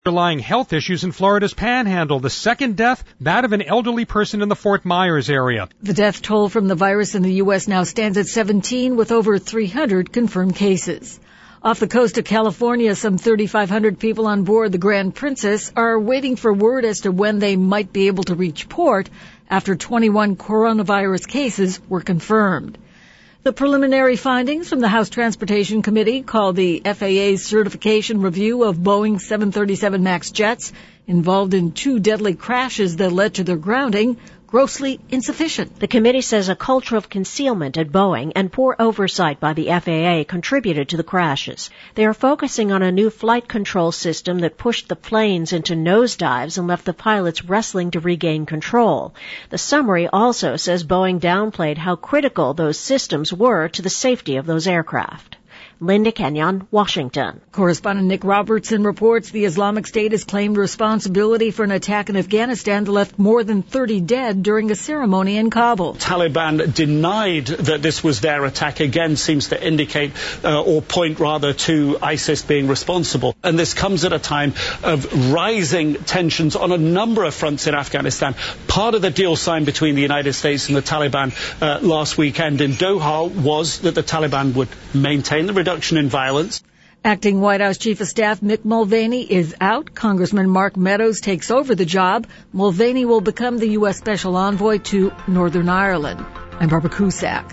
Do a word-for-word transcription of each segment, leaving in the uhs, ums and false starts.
underlying health issues in Florida's Panhandle. The second death, that of an elderly person in the Fort Myers area. The death toll from the virus in the U S now stands at seventeen, with over three hundred confirmed cases. Off the coast of California, some thirty-five hundred people on board the Grand Princess are waiting for word as to when they might be able to reach port after twenty-one coronavirus cases were confirmed. The preliminary findings from the House Transportation Committee call the F A A's certification review of Boeing seven thirty-seven MAX jets involved in two deadly crashes that led to their grounding grossly insufficient. The committee says a culture of concealment at Boeing and poor oversight by the F A A contributed to the crashes. They are focusing on a new flight control system that pushed the planes into nosedives and left the pilots wrestling to regain control. The summary also says Boeing downplayed how critical those systems were to the safety of those aircraft. Linda Kenyon, Washington. Correspondent Nick Robertson reports the Islamic State has claimed responsibility for an attack in Afghanistan that left more than thirty dead during a ceremony in Kabul. Taliban denied that this was their attack, again seems to indicate uh, or point rather to ISIS being responsible. And this comes at a time of rising tensions on a number of fronts in Afghanistan. Part of the deal signed between the United States and the Taliban uh, last weekend in Doha was that the Taliban would maintain the reduction in violence. Acting White House Chief of Staff Mick Mulvaney is out. Congressman Mark Meadows takes over the job. Mulvaney will become the U S Special Envoy to Northern Ireland. I'm Barbara Cusack.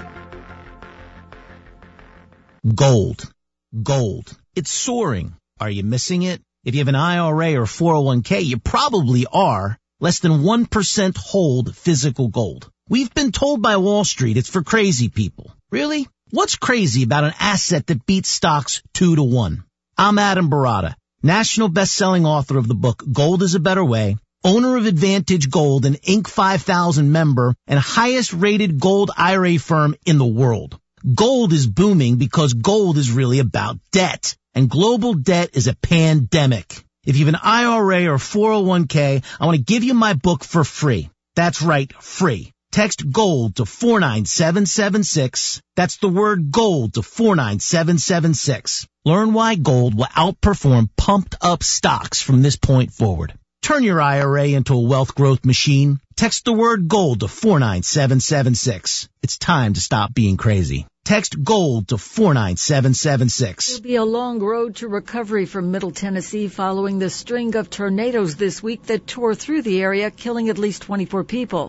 Gold. Gold. It's soaring. Are you missing it? If you have an I R A or four oh one k, you probably are. Less than one percent hold physical gold. We've been told by Wall Street it's for crazy people. Really? What's crazy about an asset that beats stocks two to one? I'm Adam Barata, national best-selling author of the book Gold is a Better Way, owner of Advantage Gold, an Inc five thousand member, and highest-rated gold I R A firm in the world. Gold is booming because gold is really about debt, and global debt is a pandemic. If you have an I R A or four oh one k, I want to give you my book for free. That's right, free. Text GOLD to four nine seven seven six. That's the word GOLD to four nine seven seven six. Learn why gold will outperform pumped-up stocks from this point forward. Turn your I R A into a wealth growth machine. Text the word GOLD to four nine seven seven six. It's time to stop being crazy. Text GOLD to four nine seven seven six. It'll be a long road to recovery from Middle Tennessee following the string of tornadoes this week that tore through the area, killing at least twenty-four people.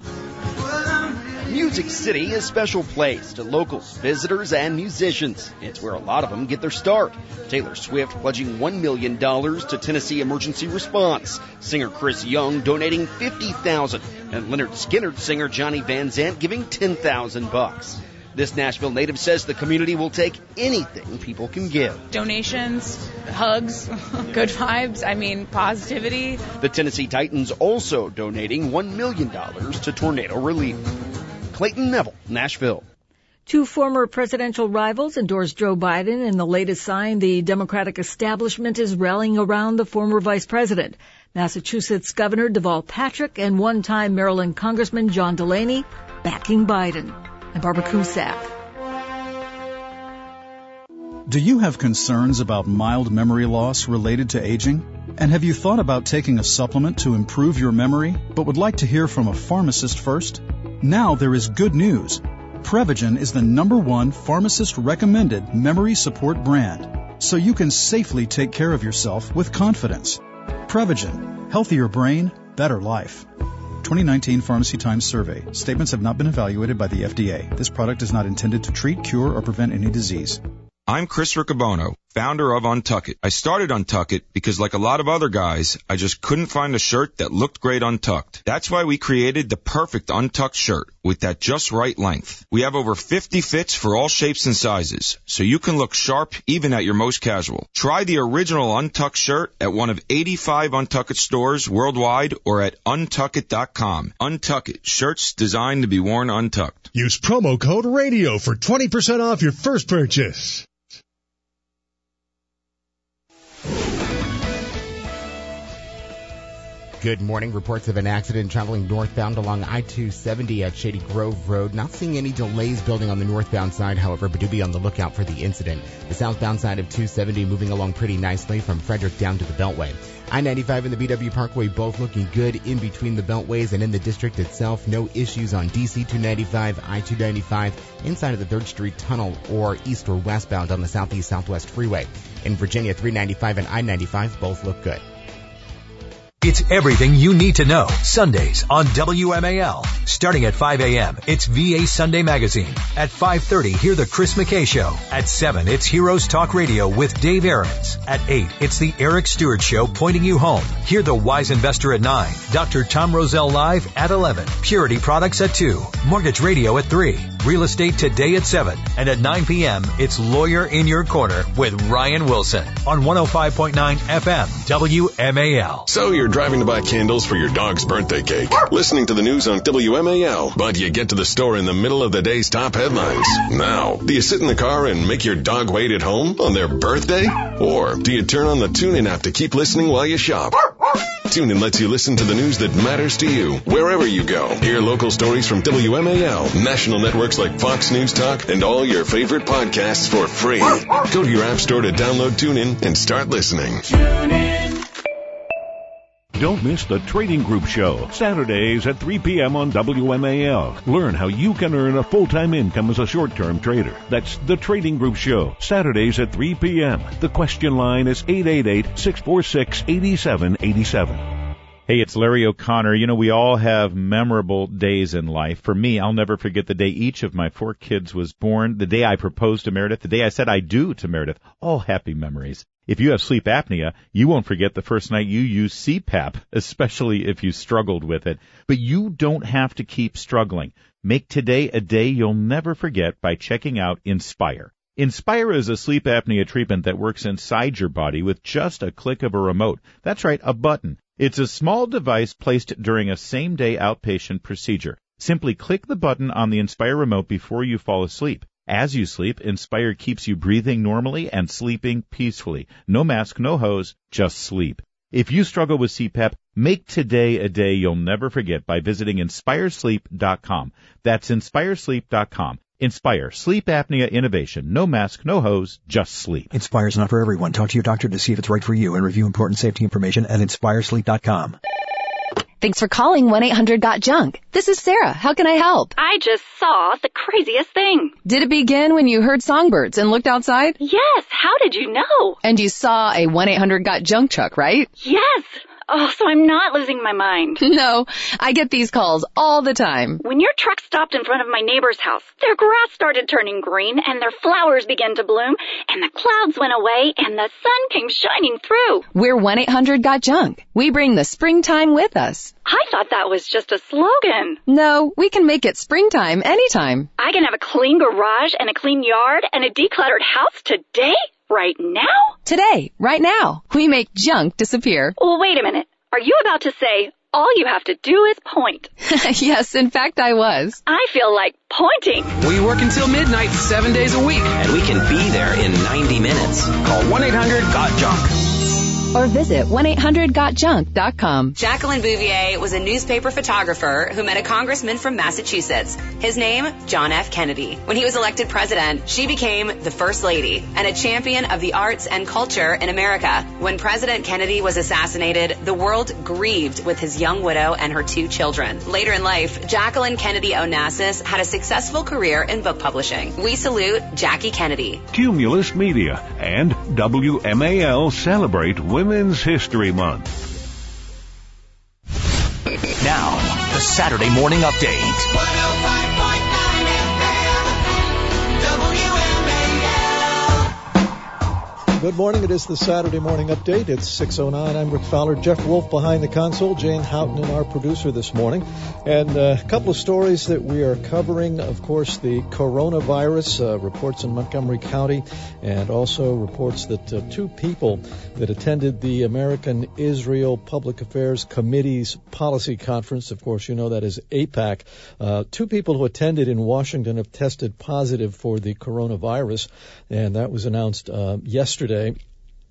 Music City is a special place to locals, visitors, and musicians. It's where a lot of them get their start. Taylor Swift pledging one million dollars to Tennessee Emergency Response. Singer Chris Young donating fifty thousand dollars. And Leonard Skinner singer Johnny Van Zant giving ten thousand bucks. This Nashville native says the community will take anything people can give. Donations, hugs, good vibes, I mean, positivity. The Tennessee Titans also donating one million dollars to tornado relief. Clayton Neville, Nashville. Two former presidential rivals endorse Joe Biden in the latest sign the Democratic establishment is rallying around the former vice president. Massachusetts Governor Deval Patrick and one-time Maryland Congressman John Delaney backing Biden. I'm Barbara Cusack. Do you have concerns about mild memory loss related to aging? And have you thought about taking a supplement to improve your memory, but would like to hear from a pharmacist first? Now there is good news. Prevagen is the number one pharmacist-recommended memory support brand, so you can safely take care of yourself with confidence. Prevagen. Healthier brain, better life. twenty nineteen Pharmacy Times survey. Statements have not been evaluated by the F D A. This product is not intended to treat, cure, or prevent any disease. I'm Chris Riccobono, founder of Untuck It. I started Untuck It because, like a lot of other guys, I just couldn't find a shirt that looked great untucked. That's why we created the perfect untucked shirt with that just right length. We have over fifty fits for all shapes and sizes, so you can look sharp even at your most casual. Try the original Untucked shirt at one of eighty-five Untuck It stores worldwide or at untuck it dot com. Untuck It, shirts designed to be worn untucked. Use promo code RADIO for twenty percent off your first purchase. Good morning. Reports of an accident traveling northbound along I two seventy at Shady Grove Road. Not seeing any delays building on the northbound side, however, but do be on the lookout for the incident. The southbound side of two seventy moving along pretty nicely from Frederick down to the Beltway. I ninety-five and the B W Parkway both looking good in between the beltways and in the district itself. No issues on D C two ninety-five, I two ninety-five, inside of the third Street Tunnel or east or westbound on the Southeast Southwest Freeway. In Virginia, three ninety-five and I ninety-five both look good. It's everything you need to know. Sundays on W M A L. Starting at five a.m., it's V A Sunday Magazine. At five thirty, hear the Chris McKay Show. At seven, it's Heroes Talk Radio with Dave Aarons. At eight, it's the Eric Stewart Show pointing you home. Hear the Wise Investor at nine. Doctor Tom Roselle Live at eleven. Purity Products at two. Mortgage Radio at three. Real Estate Today at seven. And at nine p.m., it's Lawyer in Your Corner with Ryan Wilson on one oh five point nine F M W M A L. So you're driving to buy candles for your dog's birthday cake, listening to the news on W M A L, but you get to the store in the middle of the day's top headlines. Now, do you sit in the car and make your dog wait at home on their birthday? Or do you turn on the TuneIn app to keep listening while you shop? TuneIn lets you listen to the news that matters to you wherever you go. Hear local stories from W M A L, national networks like Fox News Talk, and all your favorite podcasts for free. Go to your app store to download TuneIn and start listening. TuneIn. Don't miss the Trading Group Show, Saturdays at three p.m. on W M A L. Learn how you can earn a full-time income as a short-term trader. That's the Trading Group Show, Saturdays at three p.m. The question line is eight eight eight, six four six, eight seven eight seven. Hey, it's Larry O'Connor. You know, we all have memorable days in life. For me, I'll never forget the day each of my four kids was born, the day I proposed to Meredith, the day I said I do to Meredith. All happy memories. If you have sleep apnea, you won't forget the first night you used C PAP, especially if you struggled with it. But you don't have to keep struggling. Make today a day you'll never forget by checking out Inspire. Inspire is a sleep apnea treatment that works inside your body with just a click of a remote. That's right, a button. It's a small device placed during a same-day outpatient procedure. Simply click the button on the Inspire remote before you fall asleep. As you sleep, Inspire keeps you breathing normally and sleeping peacefully. No mask, no hose, just sleep. If you struggle with C PAP, make today a day you'll never forget by visiting inspire sleep dot com. That's inspire sleep dot com. Inspire, sleep apnea innovation. No mask, no hose, just sleep. Inspire is not for everyone. Talk to your doctor to see if it's right for you and review important safety information at inspire sleep dot com. Thanks for calling one eight hundred got junk. This is Sarah. How can I help? I just saw the craziest thing. Did it begin when you heard songbirds and looked outside? Yes. How did you know? And you saw a one eight hundred got junk truck, right? Yes. Oh, so I'm not losing my mind. No, I get these calls all the time. When your truck stopped in front of my neighbor's house, their grass started turning green and their flowers began to bloom and the clouds went away and the sun came shining through. We're one eight hundred got junk. We bring the springtime with us. I thought that was just a slogan. No, we can make it springtime anytime. I can have a clean garage and a clean yard and a decluttered house today? Right now? Today, right now. We make junk disappear. Well, wait a minute. Are you about to say, all you have to do is point? Yes, in fact, I was. I feel like pointing. We work until midnight, seven days a week. And we can be there in ninety minutes. Call one eight hundred got junk. Or visit one eight hundred got junk dot com. Jacqueline Bouvier was a newspaper photographer who met a congressman from Massachusetts. His name, John F. Kennedy. When he was elected president, she became the First Lady and a champion of the arts and culture in America. When President Kennedy was assassinated, the world grieved with his young widow and her two children. Later in life, Jacqueline Kennedy Onassis had a successful career in book publishing. We salute Jackie Kennedy. Cumulus Media and W M A L celebrate Women's History Month. Now, the Saturday Morning Update. Good morning. It is the Saturday Morning Update. It's six oh nine. I'm Rick Fowler. Jeff Wolf behind the console. Jane Houghton and our producer this morning. And uh, a couple of stories that we are covering. Of course, the coronavirus uh, reports in Montgomery County, and also reports that uh, two people that attended the American Israel Public Affairs Committee's policy conference, of course, you know that is AIPAC, uh, two people who attended in Washington have tested positive for the coronavirus, and that was announced uh, yesterday.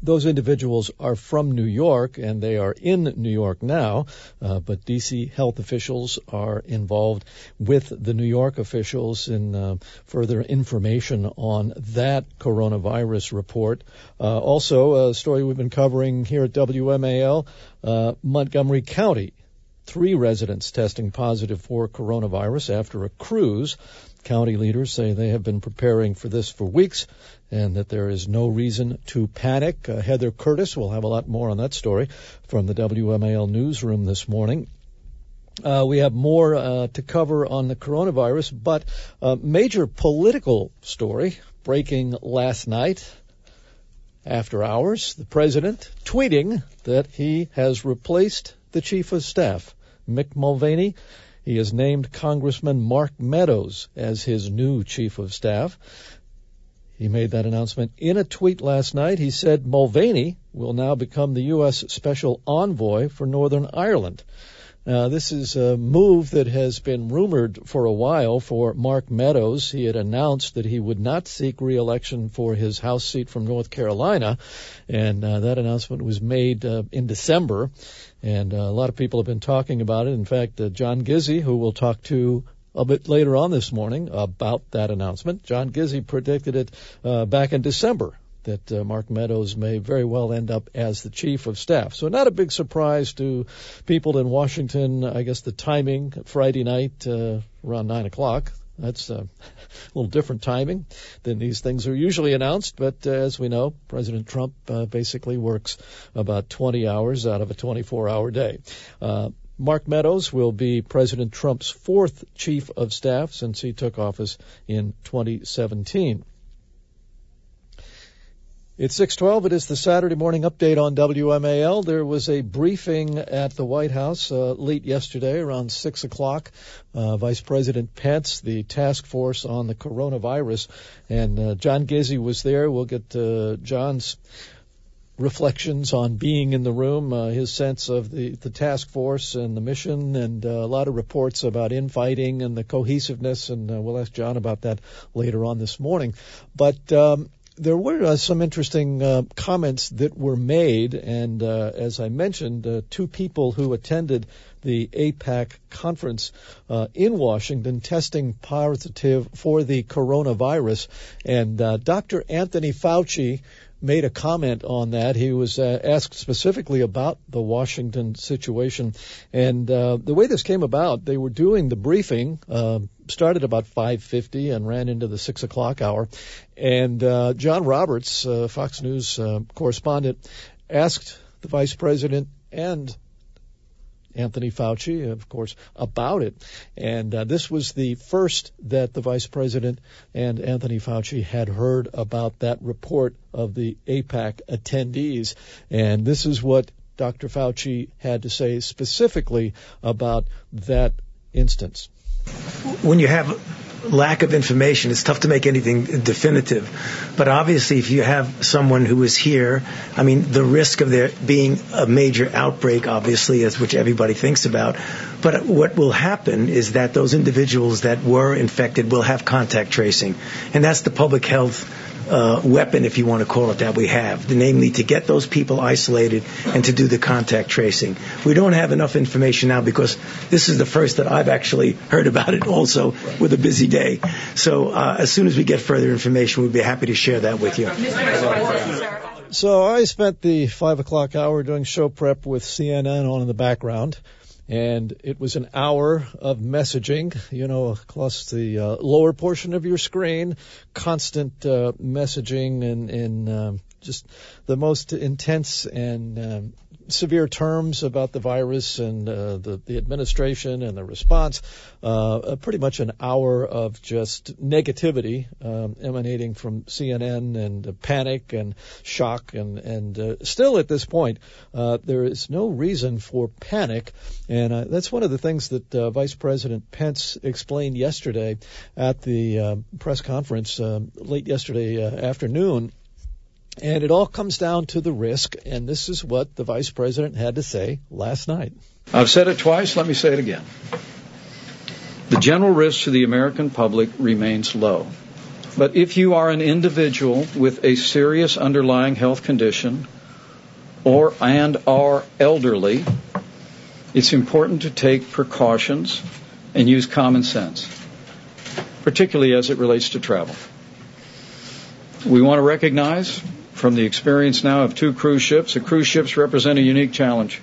those individuals are from New York, and they are in New York now, uh, but D C health officials are involved with the New York officials in uh, further information on that coronavirus report. Uh, also, a story we've been covering here at W M A L, uh, Montgomery County. Three residents testing positive for coronavirus after a cruise. County leaders say they have been preparing for this for weeks and that there is no reason to panic. Uh, Heather Curtis will have a lot more on that story from the W M A L newsroom this morning. Uh, we have more uh, to cover on the coronavirus, but a major political story breaking last night after hours. The president tweeting that he has replaced the chief of staff, Mick Mulvaney. He has named Congressman Mark Meadows as his new chief of staff. He made that announcement in a tweet last night. He said Mulvaney will now become the U S Special Envoy for Northern Ireland. Now, this is a move that has been rumored for a while for Mark Meadows. He had announced that he would not seek re-election for his House seat from North Carolina, and uh, that announcement was made uh, in December, and uh, a lot of people have been talking about it. In fact, uh, John Gizzi, who we'll talk to a bit later on this morning about that announcement, John Gizzi predicted it uh, back in December, that uh, Mark Meadows may very well end up as the chief of staff. So not a big surprise to people in Washington. I guess the timing, Friday night uh, around nine o'clock, that's uh, a little different timing than these things are usually announced. But uh, as we know, President Trump uh, basically works about twenty hours out of a twenty-four hour day. Uh, Mark Meadows will be President Trump's fourth chief of staff since he took office in twenty seventeen. It's six twelve. It is the Saturday morning update on W M A L. There was a briefing at the White House uh, late yesterday around six o'clock. Uh, Vice President Pence, the task force on the coronavirus, and uh, John Gizzi was there. We'll get uh, John's reflections on being in the room, uh, his sense of the, the task force and the mission, and uh, a lot of reports about infighting and the cohesiveness, and uh, we'll ask John about that later on this morning. But um, there were uh, some interesting uh, comments that were made, and uh, as I mentioned, uh, two people who attended the AIPAC conference uh, in Washington testing positive for the coronavirus, and uh, Doctor Anthony Fauci made a comment on that. He was uh, asked specifically about the Washington situation, and uh, the way this came about, they were doing the briefing, uh, started about five fifty and ran into the six o'clock hour, and uh, John Roberts, uh, Fox News uh, correspondent, asked the vice president and Anthony Fauci, of course, about it. And uh, this was the first that the vice president and Anthony Fauci had heard about that report of the AIPAC attendees. And this is what Doctor Fauci had to say specifically about that instance. When you have lack of information, it's tough to make anything definitive. But obviously, if you have someone who is here, I mean, the risk of there being a major outbreak, obviously, is which everybody thinks about. But what will happen is that those individuals that were infected will have contact tracing. And that's the public health Uh, weapon, if you want to call it that, we have, namely to get those people isolated and to do the contact tracing. We don't have enough information now because this is the first that I've actually heard about it also with a busy day. So uh, as soon as we get further information, we'd be happy to share that with you. So I spent the five o'clock hour doing show prep with C N N on in the background. And it was an hour of messaging, you know, across the uh, lower portion of your screen, constant uh, messaging and, and um, just the most intense and um, severe terms about the virus and uh, the, the administration and the response. Uh, pretty much an hour of just negativity um, emanating from C N N and uh, panic and shock. And, and uh, still at this point, uh, there is no reason for panic. And uh, that's one of the things that uh, Vice President Pence explained yesterday at the uh, press conference uh, late yesterday uh, afternoon. And it all comes down to the risk, and this is what the Vice President had to say last night. I've said it twice, let me say it again. The general risk to the American public remains low. But if you are an individual with a serious underlying health condition or and are elderly, it's important to take precautions and use common sense, particularly as it relates to travel. We want to recognize from the experience now of two cruise ships, that cruise ships represent a unique challenge.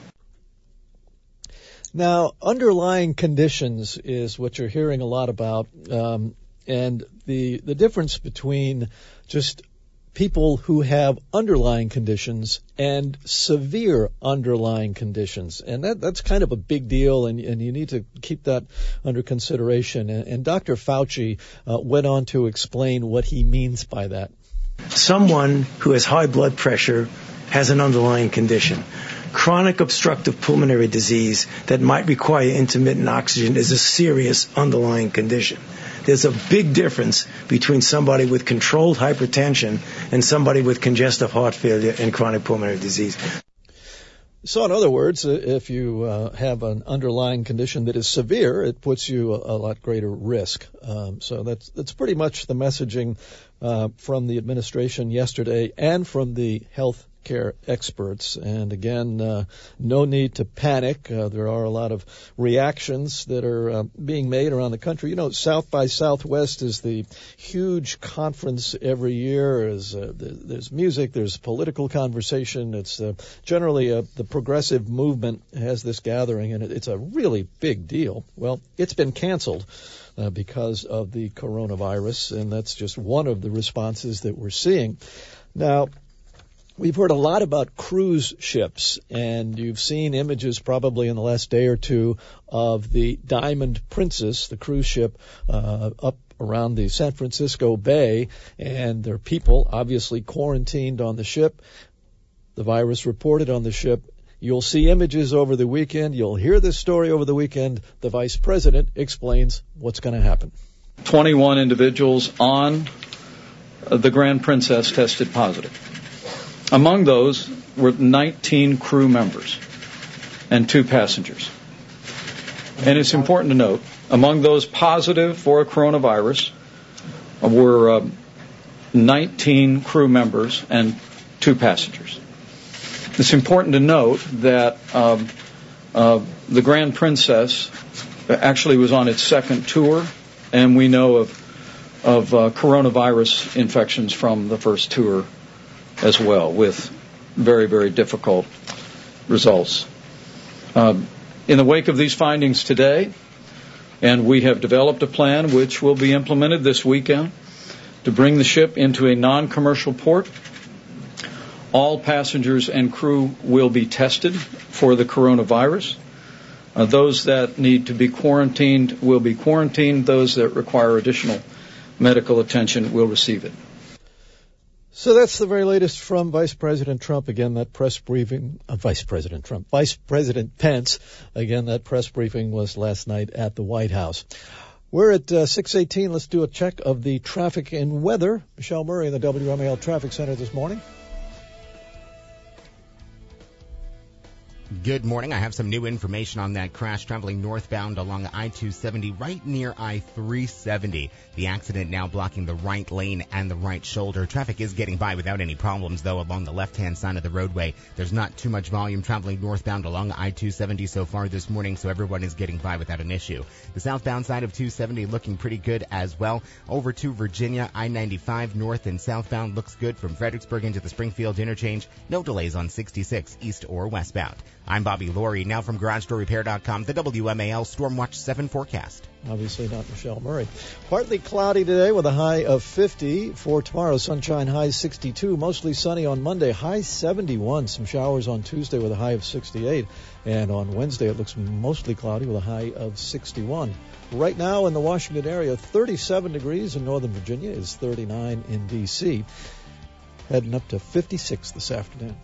Now, underlying conditions is what you're hearing a lot about, um, and the the difference between just people who have underlying conditions and severe underlying conditions. And that, that's kind of a big deal, and, and you need to keep that under consideration. And, and Doctor Fauci uh, went on to explain what he means by that. Someone who has high blood pressure has an underlying condition. Chronic obstructive pulmonary disease that might require intermittent oxygen is a serious underlying condition. There's a big difference between somebody with controlled hypertension and somebody with congestive heart failure and chronic pulmonary disease. So in other words, if you uh, have an underlying condition that is severe, it puts you a, a lot greater risk. Um, so that's that's pretty much the messaging uh, from the administration yesterday and from the health care experts. And again, uh, no need to panic. Uh, there are a lot of reactions that are uh, being made around the country. You know, South by Southwest is the huge conference every year. There's, uh, there's music, there's political conversation. It's uh, generally a, the progressive movement has this gathering, and it, it's a really big deal. Well, it's been canceled uh, because of the coronavirus, and that's just one of the responses that we're seeing. Now, we've heard a lot about cruise ships, and you've seen images probably in the last day or two of the Diamond Princess, the cruise ship, uh, up around the San Francisco Bay, and there are people obviously quarantined on the ship. The virus reported on the ship. You'll see images over the weekend. You'll hear this story over the weekend. The Vice President explains what's going to happen. twenty-one individuals on the Grand Princess tested positive. Among those were nineteen crew members and two passengers. And it's important to note, among those positive for coronavirus were uh, nineteen crew members and two passengers. It's important to note that um, uh, the Grand Princess actually was on its second tour, and we know of, of uh, coronavirus infections from the first tour as well, with very, very difficult results. Um, in the wake of these findings today, and we have developed a plan which will be implemented this weekend to bring the ship into a non-commercial port. All passengers and crew will be tested for the coronavirus. Uh, those that need to be quarantined will be quarantined. Those that require additional medical attention will receive it. So that's the very latest from Vice President Trump. Again, that press briefing, uh, Vice President Trump, Vice President Pence. Again, that press briefing was last night at the White House. We're at uh, six eighteen. Let's do a check of the traffic and weather. Michelle Murray in the W M A L Traffic Center this morning. Good morning. I have some new information on that crash traveling northbound along I two seventy right near I three seventy. The accident now blocking the right lane and the right shoulder. Traffic is getting by without any problems, though, along the left-hand side of the roadway. There's not too much volume traveling northbound along I two seventy so far this morning, so everyone is getting by without an issue. The southbound side of two seventy looking pretty good as well. Over to Virginia, I ninety-five north and southbound looks good from Fredericksburg into the Springfield interchange. No delays on sixty-six east or westbound. I'm Bobby Laurie, now from Garage Door Repair dot com, the W M A L Stormwatch seven forecast. Obviously not Michelle Murray. Partly cloudy today with a high of fifty. For tomorrow, sunshine, high sixty-two. Mostly sunny on Monday, high seventy-one. Some showers on Tuesday with a high of sixty-eight. And on Wednesday, it looks mostly cloudy with a high of sixty-one. Right now in the Washington area, thirty-seven degrees in Northern Virginia is thirty-nine in D C. Heading up to fifty-six this afternoon.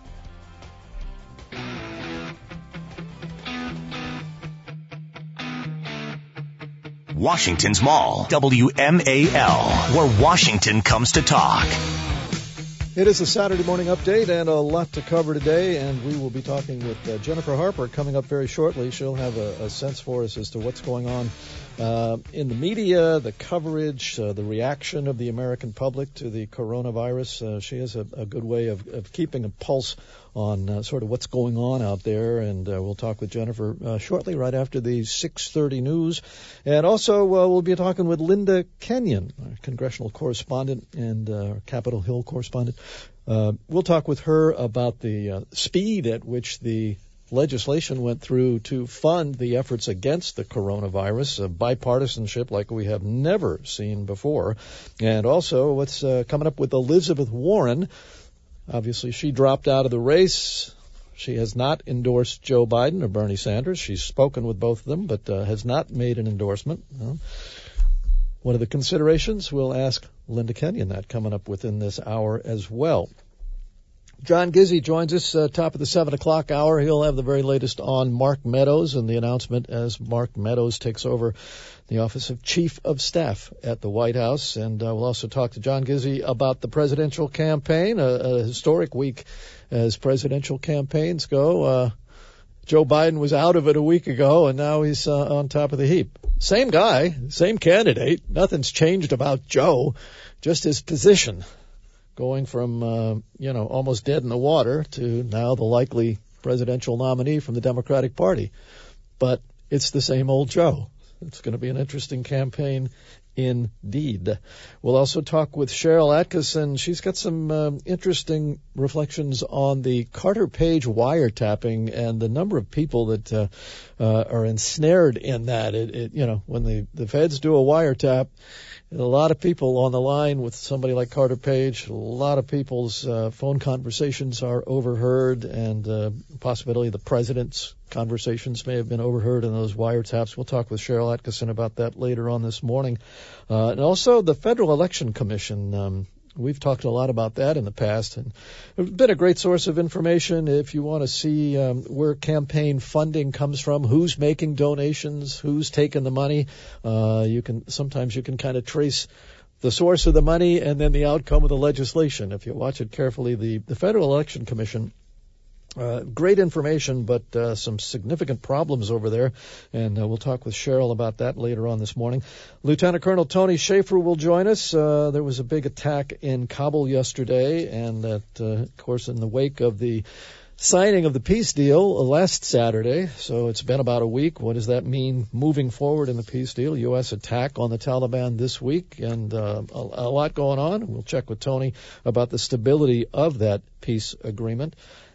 Washington's Mall, W M A L, where Washington comes to talk. It is a Saturday morning update and a lot to cover today, and we will be talking with uh, Jennifer Harper coming up very shortly. She'll have a, a sense for us as to what's going on uh, in the media, the coverage, uh, the reaction of the American public to the coronavirus. Uh, she has a, a good way of, of keeping a pulse on uh, sort of what's going on out there, and uh, we'll talk with Jennifer uh, shortly, right after the six thirty news. And also, uh, we'll be talking with Linda Kenyon, our congressional correspondent and uh, Capitol Hill correspondent. Uh, we'll talk with her about the uh, speed at which the legislation went through to fund the efforts against the coronavirus, a bipartisanship like we have never seen before, and also what's uh, coming up with Elizabeth Warren. Obviously, she dropped out of the race. She has not endorsed Joe Biden or Bernie Sanders. She's spoken with both of them, but uh, has not made an endorsement. Uh, what are the considerations? We'll ask Linda Kenyon that coming up within this hour as well. John Gizzi joins us uh, top of the seven o'clock hour. He'll have the very latest on Mark Meadows and the announcement as Mark Meadows takes over the office of Chief of Staff at the White House. And uh, we'll also talk to John Gizzi about the presidential campaign, a, a historic week as presidential campaigns go. Uh, Joe Biden was out of it a week ago, and now he's uh, on top of the heap. Same guy, same candidate. Nothing's changed about Joe, just his position. Going from, uh, you know, almost dead in the water to now the likely presidential nominee from the Democratic Party. But it's the same old Joe. It's going to be an interesting campaign indeed. We'll also talk with Cheryl Atkinson. She's got some um, interesting reflections on the Carter Page wiretapping and the number of people that uh, uh, are ensnared in that. It, it, you know, when the, the feds do a wiretap, a lot of people on the line with somebody like Carter Page. A lot of people's uh, phone conversations are overheard, and uh, possibility the president's conversations may have been overheard in those wiretaps. We'll talk with Cheryl Atkinson about that later on this morning. Uh, and also the Federal Election Commission. Um, We've talked a lot about that in the past, and it's been a great source of information if you want to see um, where campaign funding comes from, who's making donations, who's taking the money. Uh, you can sometimes you can kind of trace the source of the money and then the outcome of the legislation. If you watch it carefully, the, the Federal Election Commission, Uh, great information, but uh, some significant problems over there, and uh, we'll talk with Cheryl about that later on this morning. Lieutenant Colonel Tony Schaefer will join us. Uh, there was a big attack in Kabul yesterday, and that, uh, of course, in the wake of the signing of the peace deal last Saturday, so it's been about a week. What does that mean moving forward in the peace deal? U S attack on the Taliban this week, and uh, a, a lot going on. We'll check with Tony about the stability of that peace agreement.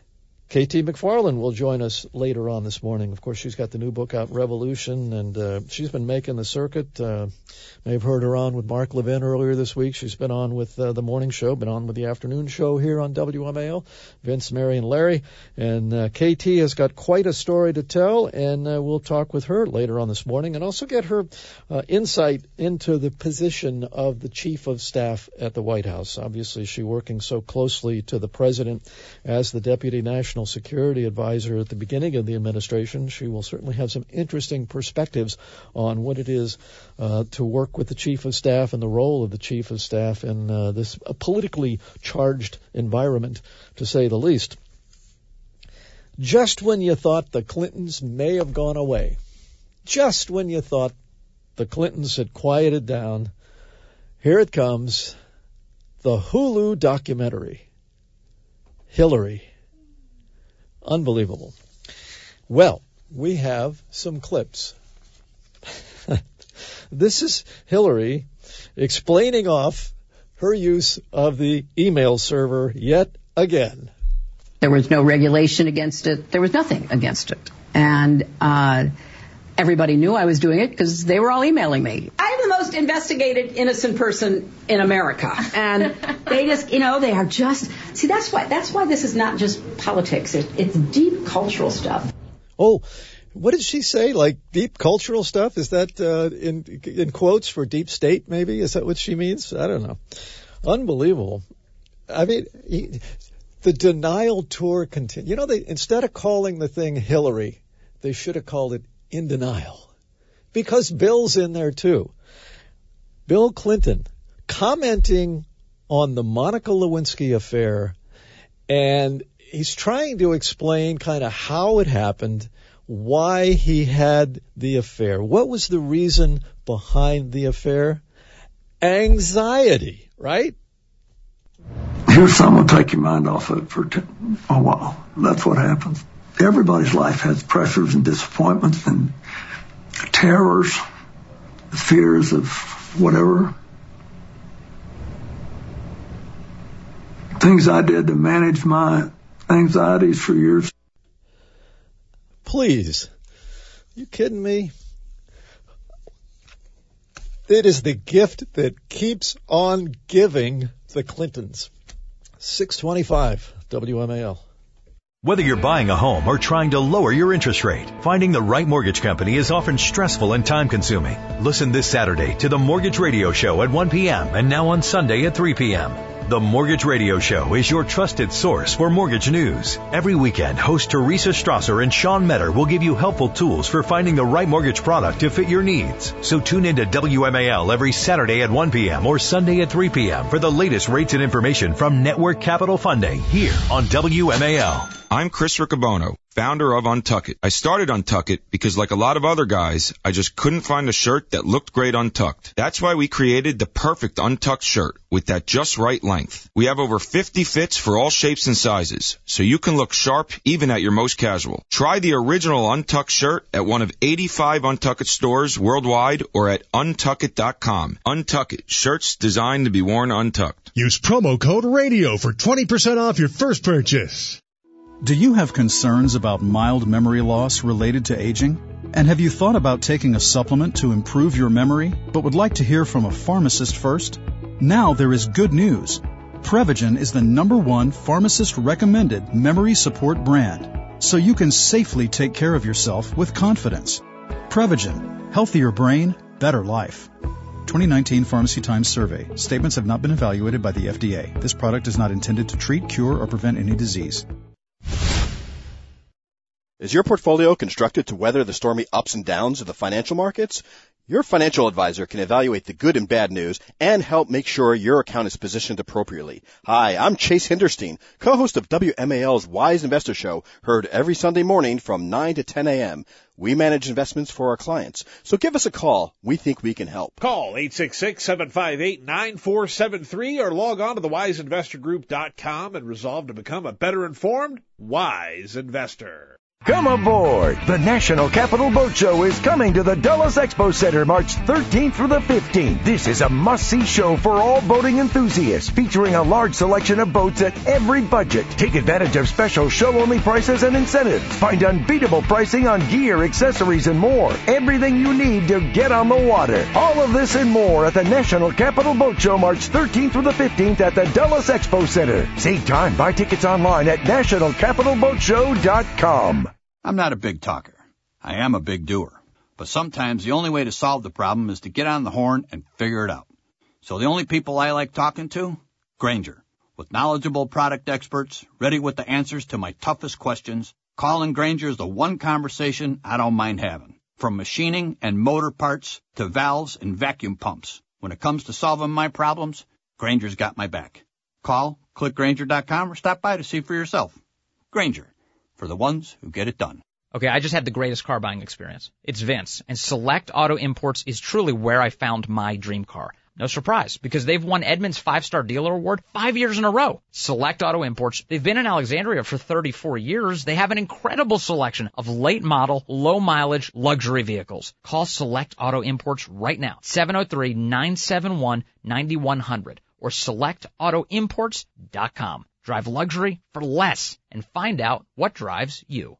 Katie McFarland will join us later on this morning. Of course, she's got the new book out, Revolution, and uh, she's been making the circuit. Uh, may have heard her on with Mark Levin earlier this week. She's been on with uh, the morning show, been on with the afternoon show here on W M A L, Vince, Mary, and Larry. And uh, K T has got quite a story to tell, and uh, we'll talk with her later on this morning and also get her uh, insight into the position of the Chief of Staff at the White House. Obviously, she's working so closely to the President as the Deputy National Security Advisor at the beginning of the administration. She will certainly have some interesting perspectives on what it is uh, to work with the Chief of Staff and the role of the Chief of Staff in uh, this uh, politically charged environment, to say the least. Just when you thought the Clintons may have gone away, just when you thought the Clintons had quieted down, here it comes, the Hulu documentary, Hillary. Unbelievable. Well, we have some clips. This is Hillary explaining off her use of the email server yet again. There was no regulation against it. There was nothing against it. And uh, everybody knew I was doing it because they were all emailing me. I'm the most investigated innocent person in America. And they just, you know, they are just, see, that's why that's why this is not just politics. It, it's deep cultural stuff. Oh, what did she say? Like deep cultural stuff? Is that uh, in in quotes for deep state, maybe? Is that what she means? I don't know. Unbelievable. I mean, he, the denial tour continues. You know, they instead of calling the thing Hillary, they should have called it In Denial. Because Bill's in there too. Bill Clinton commenting on the Monica Lewinsky affair, and he's trying to explain kind of how it happened, why he had the affair. What was the reason behind the affair? Anxiety, right? hear something, take your mind off it for t- a while. That's what happens. Everybody's life has pressures and disappointments and terrors, fears of whatever. Things I did to manage my anxieties for years. Please. You kidding me? It is the gift that keeps on giving, the Clintons. six twenty-five W M A L. Whether you're buying a home or trying to lower your interest rate, finding the right mortgage company is often stressful and time-consuming. Listen this Saturday to the Mortgage Radio Show at one p.m. and now on Sunday at three p.m. The Mortgage Radio Show is your trusted source for mortgage news. Every weekend, host Teresa Strasser and Sean Metter will give you helpful tools for finding the right mortgage product to fit your needs. So tune in to W M A L every Saturday at one p.m. or Sunday at three p.m. for the latest rates and information from Network Capital Funding here on W M A L. I'm Chris Riccobono, founder of Untuck It. I started Untuck It because, like a lot of other guys, I just couldn't find a shirt that looked great untucked. That's why we created the perfect untucked shirt with that just right length. We have over fifty fits for all shapes and sizes, so you can look sharp even at your most casual. Try the original Untucked shirt at one of eighty-five Untuck It stores worldwide or at untuck it dot com. Untuck It, shirts designed to be worn untucked. Use promo code RADIO for twenty percent off your first purchase. Do you have concerns about mild memory loss related to aging? And have you thought about taking a supplement to improve your memory, but would like to hear from a pharmacist first? Now there is good news. Prevagen is the number one pharmacist-recommended memory support brand, so you can safely take care of yourself with confidence. Prevagen, healthier brain, better life. twenty nineteen Pharmacy Times survey. Statements have not been evaluated by the F D A. This product is not intended to treat, cure, or prevent any disease. Is your portfolio constructed to weather the stormy ups and downs of the financial markets? Your financial advisor can evaluate the good and bad news and help make sure your account is positioned appropriately. Hi, I'm Chase Hinderstein, co-host of W M A L's Wise Investor Show, heard every Sunday morning from nine to ten a.m. We manage investments for our clients, so give us a call. We think we can help. Call eight six six, seven five eight, nine four seven three or log on to the wise investor group dot com and resolve to become a better informed, wise investor. Come aboard! The National Capital Boat Show is coming to the Dulles Expo Center March thirteenth through the fifteenth. This is a must-see show for all boating enthusiasts, featuring a large selection of boats at every budget. Take advantage of special show-only prices and incentives. Find unbeatable pricing on gear, accessories, and more. Everything you need to get on the water. All of this and more at the National Capital Boat Show March thirteenth through the fifteenth at the Dulles Expo Center. Save time. Buy tickets online at national capital boat show dot com. I'm not a big talker. I am a big doer. But sometimes the only way to solve the problem is to get on the horn and figure it out. So the only people I like talking to? Grainger. With knowledgeable product experts, ready with the answers to my toughest questions, calling Grainger is the one conversation I don't mind having. From machining and motor parts to valves and vacuum pumps. When it comes to solving my problems, Grainger's got my back. Call, click Grainger dot com, or stop by to see for yourself. Grainger. For the ones who get it done. Okay, I just had the greatest car buying experience. It's Vince, and Select Auto Imports is truly where I found my dream car. No surprise, because they've won Edmunds five-star dealer award five years in a row. Select Auto Imports, they've been in Alexandria for thirty-four years. They have an incredible selection of late model, low mileage, luxury vehicles. Call Select Auto Imports right now, seven oh three, nine seven one, nine one zero zero or select auto imports dot com. Drive luxury for less and find out what drives you.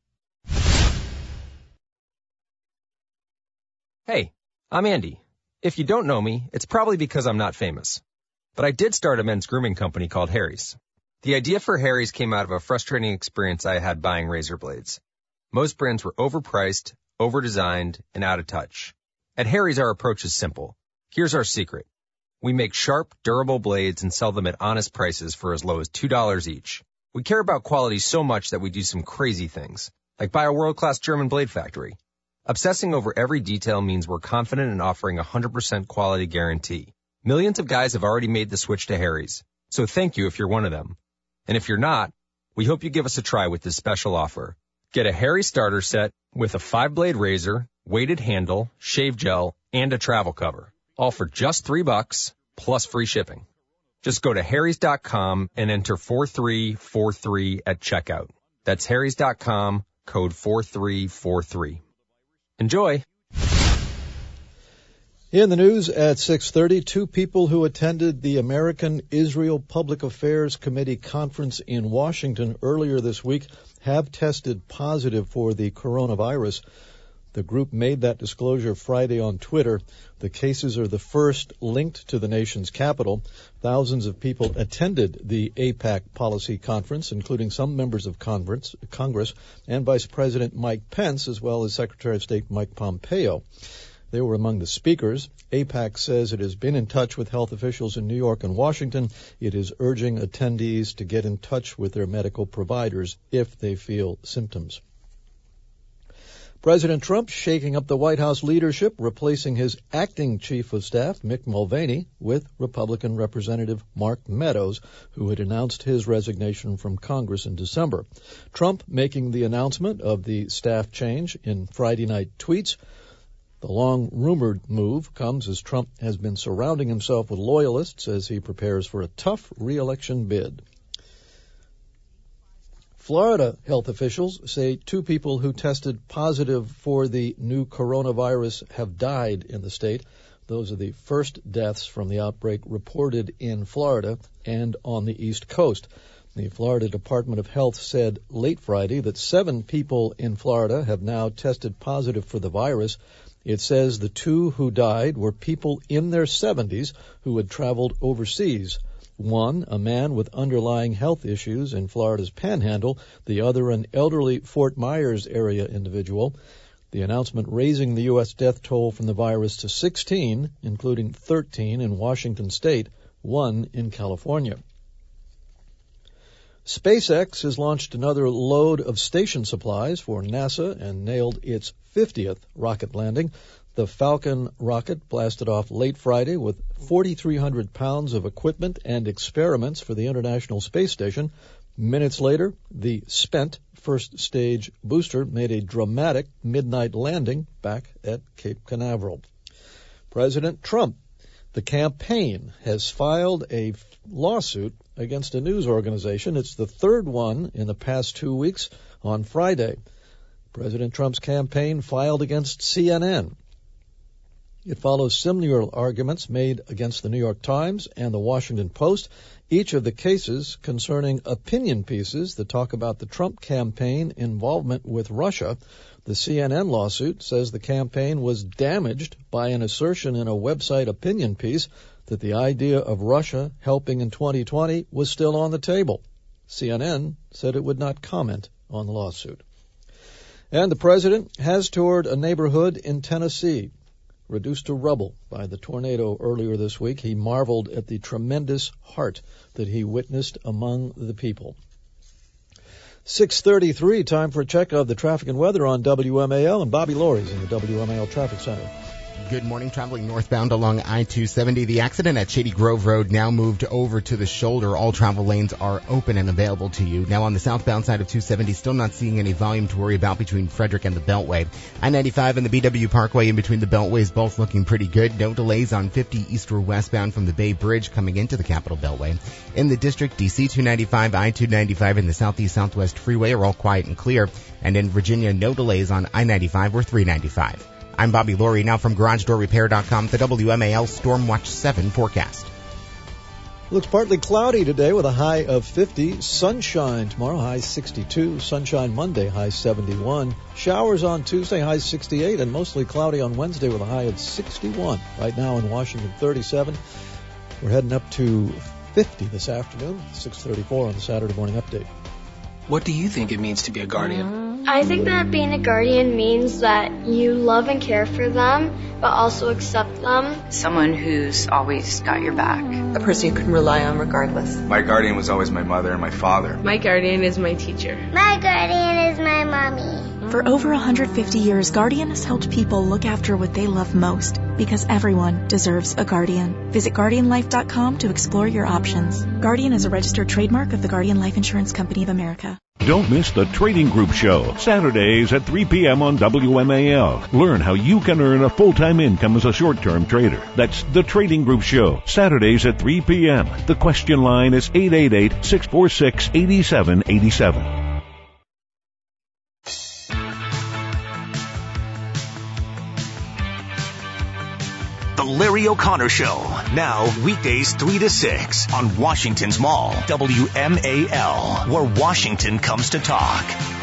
Hey, I'm Andy. If you don't know me, it's probably because I'm not famous. But I did start a men's grooming company called Harry's. The idea for Harry's came out of a frustrating experience I had buying razor blades. Most brands were overpriced, overdesigned, and out of touch. At Harry's, our approach is simple. Here's our secret. We make sharp, durable blades and sell them at honest prices for as low as two dollars each. We care about quality so much that we do some crazy things, like buy a world-class German blade factory. Obsessing over every detail means we're confident in offering a one hundred percent quality guarantee. Millions of guys have already made the switch to Harry's, so thank you if you're one of them. And if you're not, we hope you give us a try with this special offer. Get a Harry's starter set with a five-blade razor, weighted handle, shave gel, and a travel cover. All for just three bucks, plus free shipping. Just go to harrys dot com and enter four three four three at checkout. That's harrys dot com, code four three four three. Enjoy. In the news at six thirty, two people who attended the American-Israel Public Affairs Committee conference in Washington earlier this week have tested positive for the coronavirus. The group made that disclosure Friday on Twitter. The cases are the first linked to the nation's capital. Thousands of people attended the AIPAC policy conference, including some members of Congress, Congress and Vice President Mike Pence, as well as Secretary of State Mike Pompeo. They were among the speakers. AIPAC says it has been in touch with health officials in New York and Washington. It is urging attendees to get in touch with their medical providers if they feel symptoms. President Trump shaking up the White House leadership, replacing his acting chief of staff, Mick Mulvaney, with Republican Representative Mark Meadows, who had announced his resignation from Congress in December. Trump making the announcement of the staff change in Friday night tweets. The long-rumored move comes as Trump has been surrounding himself with loyalists as he prepares for a tough re-election bid. Florida health officials say two people who tested positive for the new coronavirus have died in the state. Those are the first deaths from the outbreak reported in Florida and on the East Coast. The Florida Department of Health said late Friday that seven people in Florida have now tested positive for the virus. It says the two who died were people in their seventies who had traveled overseas. One, a man with underlying health issues in Florida's Panhandle. The other, an elderly Fort Myers area individual. The announcement raising the U S death toll from the virus to sixteen, including thirteen in Washington state, one in California. SpaceX has launched another load of station supplies for NASA and nailed its fiftieth rocket landing. The Falcon rocket blasted off late Friday with four thousand three hundred pounds of equipment and experiments for the International Space Station. Minutes later, the spent first-stage booster made a dramatic midnight landing back at Cape Canaveral. President Trump, the campaign, has filed a lawsuit against a news organization. It's the third one in the past two weeks. On Friday, President Trump's campaign filed against C N N. It follows similar arguments made against the New York Times and the Washington Post, each of the cases concerning opinion pieces that talk about the Trump campaign involvement with Russia. The C N N lawsuit says the campaign was damaged by an assertion in a website opinion piece that the idea of Russia helping in twenty twenty was still on the table. C N N said it would not comment on the lawsuit. And the president has toured a neighborhood in Tennessee reduced to rubble by the tornado earlier this week. He marveled at the tremendous heart that he witnessed among the people. six thirty-three, time for a check of the traffic and weather on W M A L, and Bobby Lori's in the W M A L Traffic Center. Good morning. Traveling northbound along I two seventy. The accident at Shady Grove Road now moved over to the shoulder. All travel lanes are open and available to you. Now on the southbound side of two seventy, still not seeing any volume to worry about between Frederick and the Beltway. I ninety-five and the B W Parkway in between the Beltways both looking pretty good. No delays on fifty east or westbound from the Bay Bridge coming into the Capitol Beltway. In the district, D C two ninety-five, I two ninety-five, and the Southeast Southwest Freeway are all quiet and clear. And in Virginia, no delays on I ninety-five or three ninety-five. I'm Bobby Laurie, now from Garage Door Repair dot com, the W M A L Storm Watch seven forecast. Looks partly cloudy today with a high of fifty. Sunshine tomorrow, high sixty-two. Sunshine Monday, high seventy-one. Showers on Tuesday, high sixty-eight. And mostly cloudy on Wednesday with a high of sixty-one. Right now in Washington, thirty-seven. We're heading up to fifty this afternoon, six thirty-four on the Saturday Morning Update. What do you think it means to be a guardian? I think that being a guardian means that you love and care for them, but also accept them. Someone who's always got your back. A person you can rely on regardless. My guardian was always my mother and my father. My guardian is my teacher. My guardian is my mommy. For over one hundred fifty years, Guardian has helped people look after what they love most, because everyone deserves a guardian. Visit Guardian Life dot com to explore your options. Guardian is a registered trademark of the Guardian Life Insurance Company of America. Don't miss the Trading Group Show, Saturdays at three p.m. on W M A L. Learn how you can earn a full-time income as a short-term trader. That's the Trading Group Show, Saturdays at three p.m. The question line is eight eight eight, six four six, eight seven eight seven. The Larry O'Connor Show, now weekdays three to six on Washington's Mall, W M A L, where Washington comes to talk.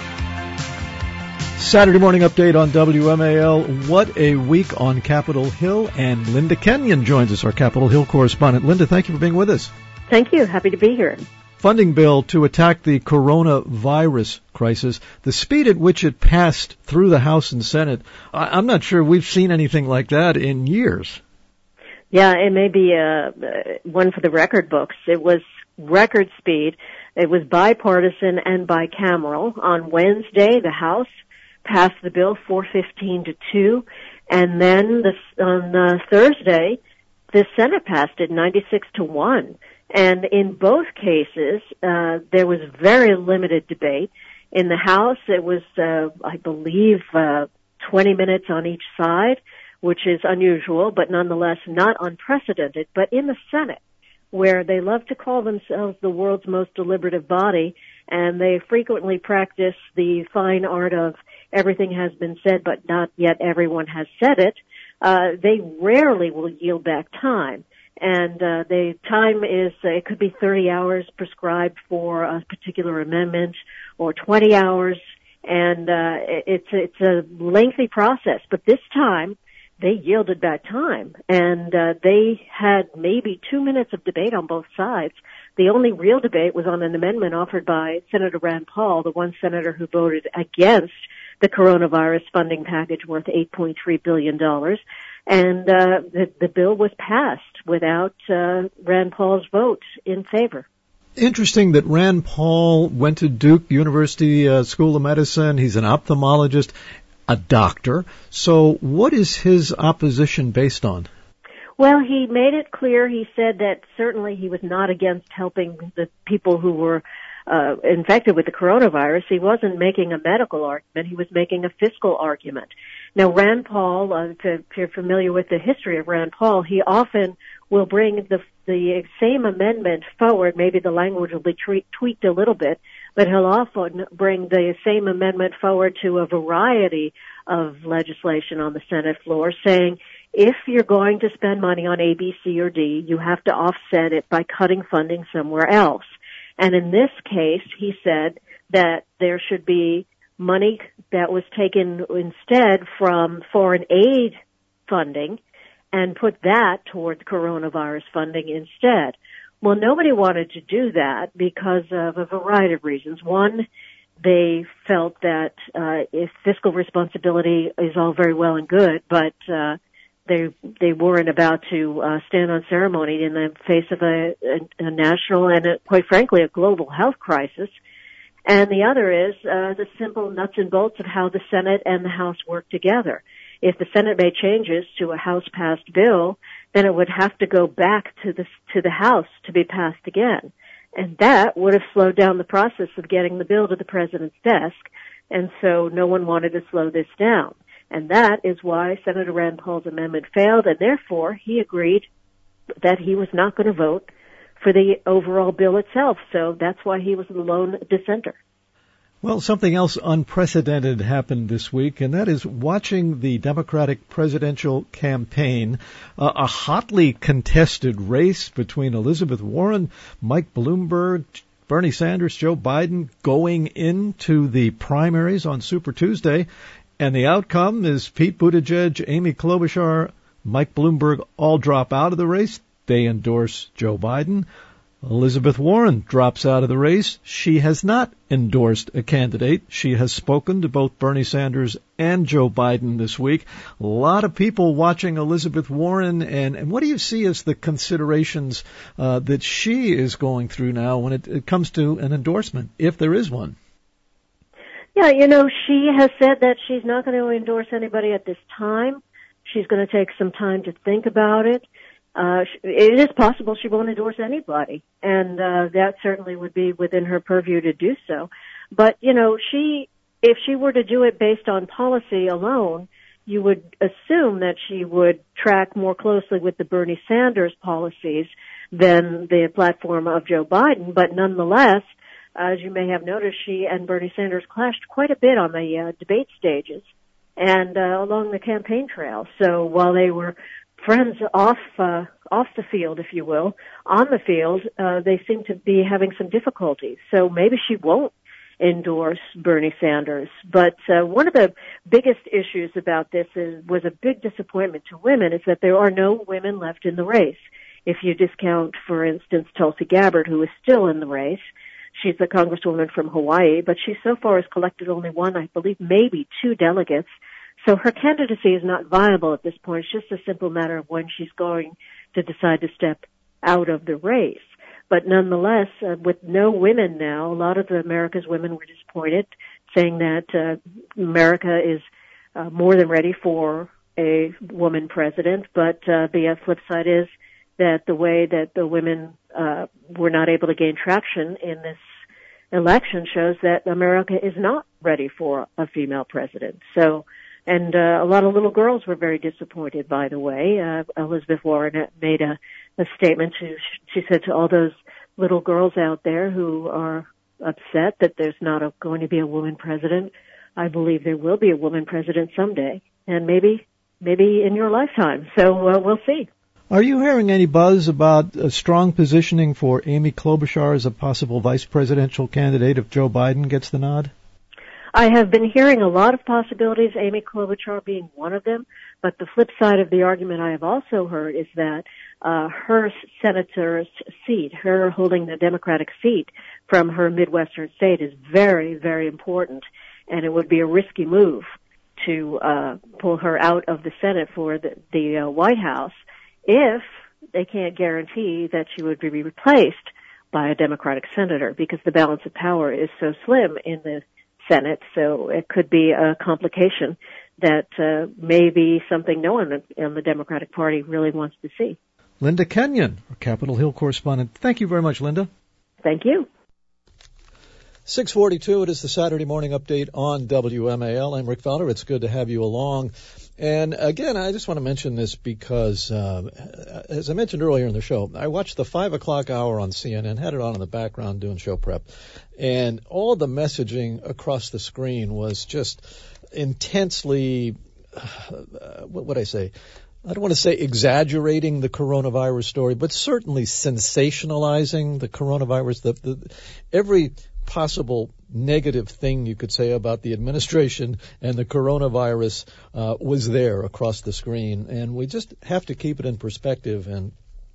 Saturday morning update on W M A L. What a week on Capitol Hill. And Linda Kenyon joins us, our Capitol Hill correspondent. Linda, thank you for being with us. Thank you. Happy to be here. Funding bill to attack the coronavirus crisis, the speed at which it passed through the House and Senate, I'm not sure we've seen anything like that in years. Yeah, it may be uh, one for the record books. It was record speed. It was bipartisan and bicameral. On Wednesday, the House passed the bill four fifteen to two, and then the, on uh, Thursday, the Senate passed it ninety-six to one. And in both cases, uh, there was very limited debate. In the House, it was, uh, I believe, uh, twenty minutes on each side, which is unusual, but nonetheless not unprecedented. But in the Senate, where they love to call themselves the world's most deliberative body, and they frequently practice the fine art of everything has been said, but not yet everyone has said it, uh, they rarely will yield back time. And uh, the time is, uh, it could be thirty hours prescribed for a particular amendment, or twenty hours, and uh, it's it's a lengthy process. But this time, they yielded back time, and uh, they had maybe two minutes of debate on both sides. The only real debate was on an amendment offered by Senator Rand Paul, the one senator who voted against the coronavirus funding package worth eight point three billion dollars. And uh, the, the bill was passed without uh, Rand Paul's vote in favor. Interesting that Rand Paul went to Duke University uh, School of Medicine. He's an ophthalmologist, a doctor. So what is his opposition based on? Well, he made it clear. He said that certainly he was not against helping the people who were uh, infected with the coronavirus. He wasn't making a medical argument. He was making a fiscal argument. Now, Rand Paul, uh, if you're familiar with the history of Rand Paul, he often will bring the the same amendment forward. Maybe the language will be tre- tweaked a little bit, but he'll often bring the same amendment forward to a variety of legislation on the Senate floor, saying if you're going to spend money on A, B, C, or D, you have to offset it by cutting funding somewhere else. And in this case, he said that there should be money that was taken instead from foreign aid funding and put that towards coronavirus funding instead. Well, nobody wanted to do that because of a variety of reasons. One, they felt that uh, if fiscal responsibility is all very well and good, but uh, they they weren't about to uh, stand on ceremony in the face of a, a, a national and, a, quite frankly, a global health crisis. And the other is uh, the simple nuts and bolts of how the Senate and the House work together. If the Senate made changes to a House-passed bill, then it would have to go back to the to the House to be passed again, and that would have slowed down the process of getting the bill to the president's desk. And so, no one wanted to slow this down, and that is why Senator Rand Paul's amendment failed, and therefore he agreed that he was not going to vote for the overall bill itself. So that's why he was the lone dissenter. Well, something else unprecedented happened this week, and that is watching the Democratic presidential campaign, uh, a hotly contested race between Elizabeth Warren, Mike Bloomberg, Bernie Sanders, Joe Biden, going into the primaries on Super Tuesday. And the outcome is Pete Buttigieg, Amy Klobuchar, Mike Bloomberg all drop out of the race. They endorse Joe Biden. Elizabeth Warren drops out of the race. She has not endorsed a candidate. She has spoken to both Bernie Sanders and Joe Biden this week. A lot of people watching Elizabeth Warren, and, and what do you see as the considerations uh, that she is going through now when it, it comes to an endorsement, if there is one? Yeah, you know, she has said that she's not going to endorse anybody at this time. She's going to take some time to think about it. Uh, it is possible she won't endorse anybody, and uh, that certainly would be within her purview to do so. But, you know, she, if she were to do it based on policy alone, you would assume that she would track more closely with the Bernie Sanders policies than the platform of Joe Biden. But nonetheless, as you may have noticed, she and Bernie Sanders clashed quite a bit on the uh, debate stages and uh, along the campaign trail. So while they were friends off uh, off the field, if you will, on the field, uh, they seem to be having some difficulties. So maybe she won't endorse Bernie Sanders. But uh, one of the biggest issues about this is, was a big disappointment to women, is that there are no women left in the race. If you discount, for instance, Tulsi Gabbard, who is still in the race. She's a congresswoman from Hawaii, but she so far has collected only one, I believe, maybe two delegates. So her candidacy is not viable at this point. It's just a simple matter of when she's going to decide to step out of the race. But nonetheless, uh, with no women now, a lot of the America's women were disappointed, saying that uh, America is uh, more than ready for a woman president. But uh, the flip side is that the way that the women uh, were not able to gain traction in this election shows that America is not ready for a female president. So, and uh, a lot of little girls were very disappointed, by the way. Uh, Elizabeth Warren made a, a statement. She, she said to all those little girls out there who are upset that there's not a, going to be a woman president, I believe there will be a woman president someday, and maybe, maybe in your lifetime. So uh, we'll see. Are you hearing any buzz about a strong positioning for Amy Klobuchar as a possible vice presidential candidate if Joe Biden gets the nod? I have been hearing a lot of possibilities, Amy Klobuchar being one of them, but the flip side of the argument I have also heard is that uh, her senator's seat, her holding the Democratic seat from her Midwestern state is very, very important, and it would be a risky move to uh, pull her out of the Senate for the, the uh, White House if they can't guarantee that she would be replaced by a Democratic senator, because the balance of power is so slim in the Senate. So it could be a complication that uh, may be something no one in the Democratic Party really wants to see. Linda Kenyon, our Capitol Hill correspondent. Thank you very much, Linda. Thank you. six forty-two, it is the Saturday morning update on W M A L. I'm Rick Fowler. It's good to have you along. And again, I just want to mention this because, uh, as I mentioned earlier in the show, I watched the five o'clock hour on C N N, had it on in the background doing show prep, and all the messaging across the screen was just intensely, uh, what would I say? I don't want to say exaggerating the coronavirus story, but certainly sensationalizing the coronavirus. The, the, every possible negative thing you could say about the administration and the coronavirus uh, was there across the screen, and we just have to keep it in perspective. And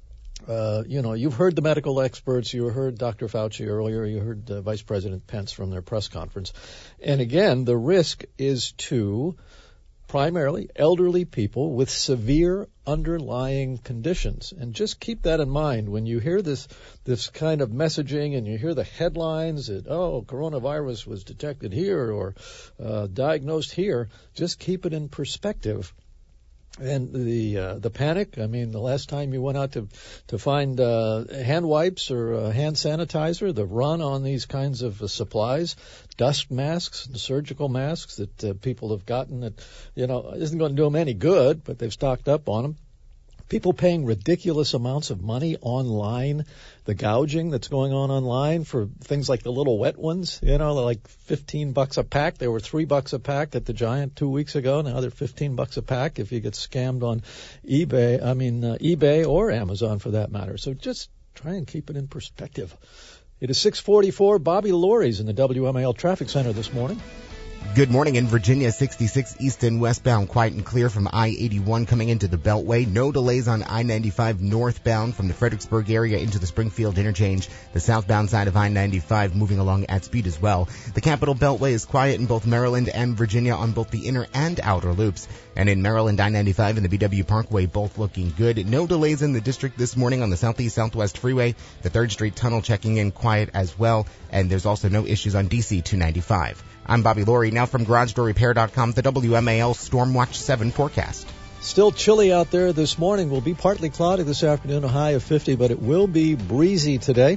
uh, you know, you've heard the medical experts, you heard Doctor Fauci earlier, you heard uh, Vice President Pence from their press conference, and again, the risk is to primarily elderly people with severe underlying conditions. And just keep that in mind when you hear this this kind of messaging and you hear the headlines that, oh, coronavirus was detected here or uh, diagnosed here. Just keep it in perspective. And the uh, the panic, I mean, the last time you went out to to find uh, hand wipes or uh, hand sanitizer, the run on these kinds of uh, supplies, dust masks, surgical masks that uh, people have gotten that, you know, isn't going to do them any good, but they've stocked up on them. People paying ridiculous amounts of money online, the gouging that's going on online for things like the little wet ones, you know, like fifteen bucks a pack. They were three bucks a pack at the Giant two weeks ago. Now they're fifteen bucks a pack if you get scammed on eBay, I mean, uh, eBay or Amazon for that matter. So just try and keep it in perspective. It is six forty-four. Bobby Lorry's in the W M A L Traffic Center this morning. Good morning. In Virginia, sixty-six east and westbound, quiet and clear from I eighty-one coming into the Beltway. No delays on I ninety-five northbound from the Fredericksburg area into the Springfield interchange. The southbound side of I ninety-five moving along at speed as well. The Capital Beltway is quiet in both Maryland and Virginia on both the inner and outer loops. And in Maryland, I ninety-five and the B W Parkway both looking good. No delays in the district this morning on the southeast southwest freeway. The third Street tunnel checking in quiet as well. And there's also no issues on D C two ninety-five. I'm Bobby Laurie, now from Garage Door Repair dot com, the W M A L Stormwatch seven forecast. Still chilly out there this morning. Will be partly cloudy this afternoon, a high of fifty, but it will be breezy today.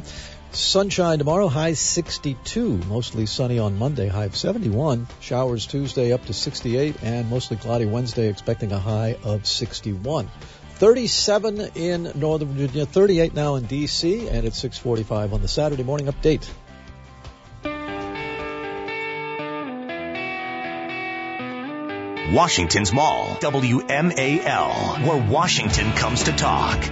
Sunshine tomorrow, high sixty-two. Mostly sunny on Monday, high of seventy-one. Showers Tuesday up to sixty-eight, and mostly cloudy Wednesday, expecting a high of sixty-one. thirty-seven in Northern Virginia, thirty-eight now in D C, and it's six forty-five on the Saturday Morning Update. Washington's Mall, W M A L, where Washington comes to talk.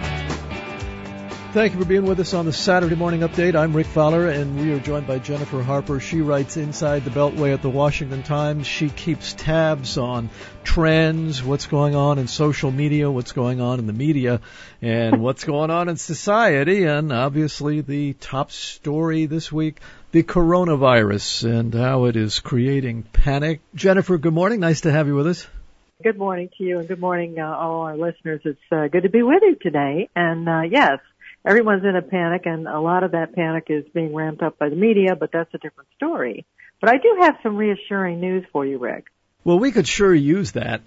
Thank you for being with us on the Saturday Morning Update. I'm Rick Fowler, and we are joined by Jennifer Harper. She writes Inside the Beltway at the Washington Times. She keeps tabs on trends, what's going on in social media, what's going on in the media, and what's going on in society. And obviously the top story this week, the coronavirus and how it is creating panic. Jennifer, good morning. Nice to have you with us. Good morning to you, and good morning, uh, all our listeners. It's uh, good to be with you today. And uh, yes, everyone's in a panic, and a lot of that panic is being ramped up by the media, but that's a different story. But I do have some reassuring news for you, Rick. Well, we could sure use that.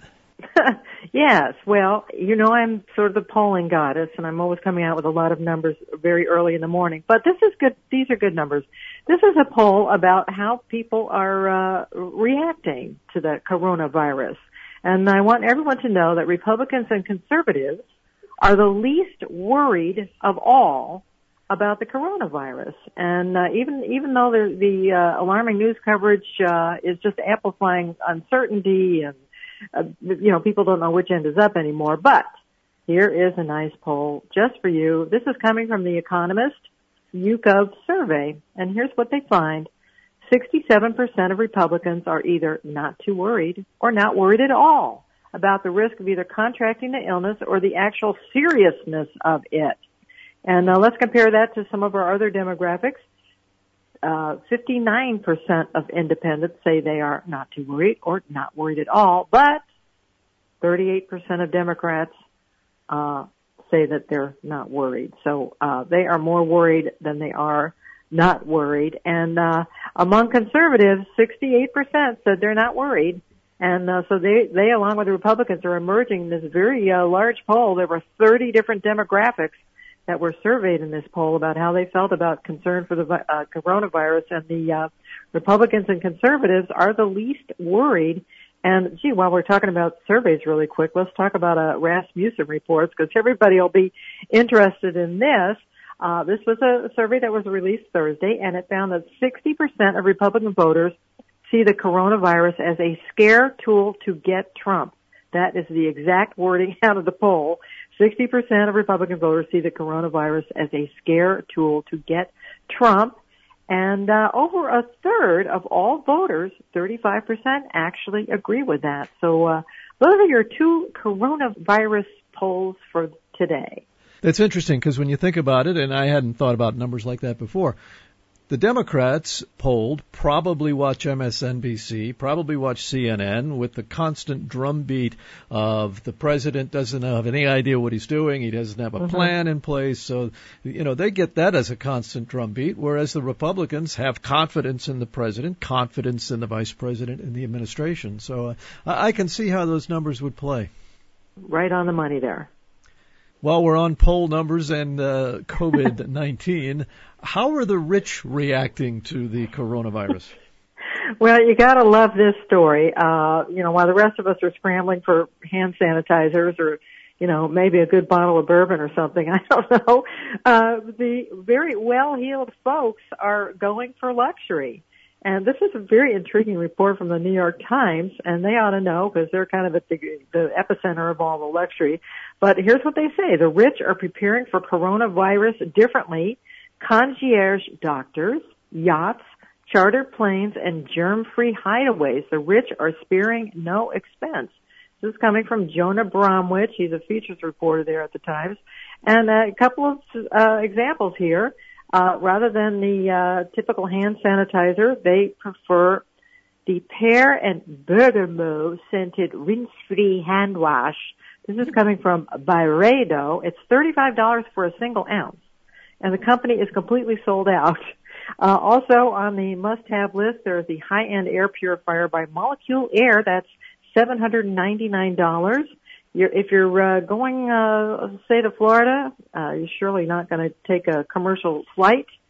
Yes. Well, you know, I'm sort of the polling goddess, and I'm always coming out with a lot of numbers very early in the morning. But this is good. These are good numbers. This is a poll about how people are uh, reacting to the coronavirus. And I want everyone to know that Republicans and conservatives are the least worried of all about the coronavirus. And uh, even even though the, the uh, alarming news coverage uh, is just amplifying uncertainty, and uh, you know, people don't know which end is up anymore. But here is a nice poll just for you. This is coming from the Economist YouGov survey, and here's what they find. sixty-seven percent of Republicans are either not too worried or not worried at all about the risk of either contracting the illness or the actual seriousness of it. And uh, let's compare that to some of our other demographics. Uh, fifty-nine percent of independents say they are not too worried or not worried at all, but thirty-eight percent of Democrats uh, say that they're not worried. So uh, they are more worried than they are not worried. And uh, among conservatives, sixty-eight percent said they're not worried. And uh, so they, they, along with the Republicans, are emerging in this very uh, large poll. There were thirty different demographics that were surveyed in this poll about how they felt about concern for the uh, coronavirus. And the uh, Republicans and conservatives are the least worried. And, gee, while we're talking about surveys really quick, let's talk about uh, Rasmussen reports, because everybody will be interested in this. Uh, this was a survey that was released Thursday, and it found that sixty percent of Republican voters see the coronavirus as a scare tool to get Trump. That is the exact wording out of the poll. sixty percent of Republican voters see the coronavirus as a scare tool to get Trump. And uh, over a third of all voters, thirty-five percent, actually agree with that. So uh, those are your two coronavirus polls for today. That's interesting, because when you think about it, and I hadn't thought about numbers like that before, the Democrats polled probably watch M S N B C, probably watch C N N, with the constant drumbeat of the president doesn't have any idea what he's doing, he doesn't have a mm-hmm. plan in place, so, you know, they get that as a constant drumbeat, whereas the Republicans have confidence in the president, confidence in the vice president and the administration. So uh, I can see how those numbers would play. Right on the money there. While we're on poll numbers and uh, COVID nineteen, how are the rich reacting to the coronavirus? Well, you got to love this story. Uh, you know, while the rest of us are scrambling for hand sanitizers or, you know, maybe a good bottle of bourbon or something, I don't know, uh, the very well-heeled folks are going for luxury. And this is a very intriguing report from the New York Times, and they ought to know because they're kind of at the, the epicenter of all the luxury. But here's what they say. The rich are preparing for coronavirus differently. Concierge doctors, yachts, charter planes, and germ-free hideaways. The rich are sparing no expense. This is coming from Jonah Bromwich. He's a features reporter there at the Times. And a couple of uh, examples here. Uh, rather than the uh, typical hand sanitizer, they prefer the pear and bergamot scented rinse-free hand wash. This is coming from Byredo. It's thirty-five dollars for a single ounce, and the company is completely sold out. Uh, also on the must-have list, there's the high-end air purifier by Molecule Air. That's seven hundred ninety-nine dollars. You're, if you're uh, going, uh, say, to Florida, uh, you're surely not going to take a commercial flight.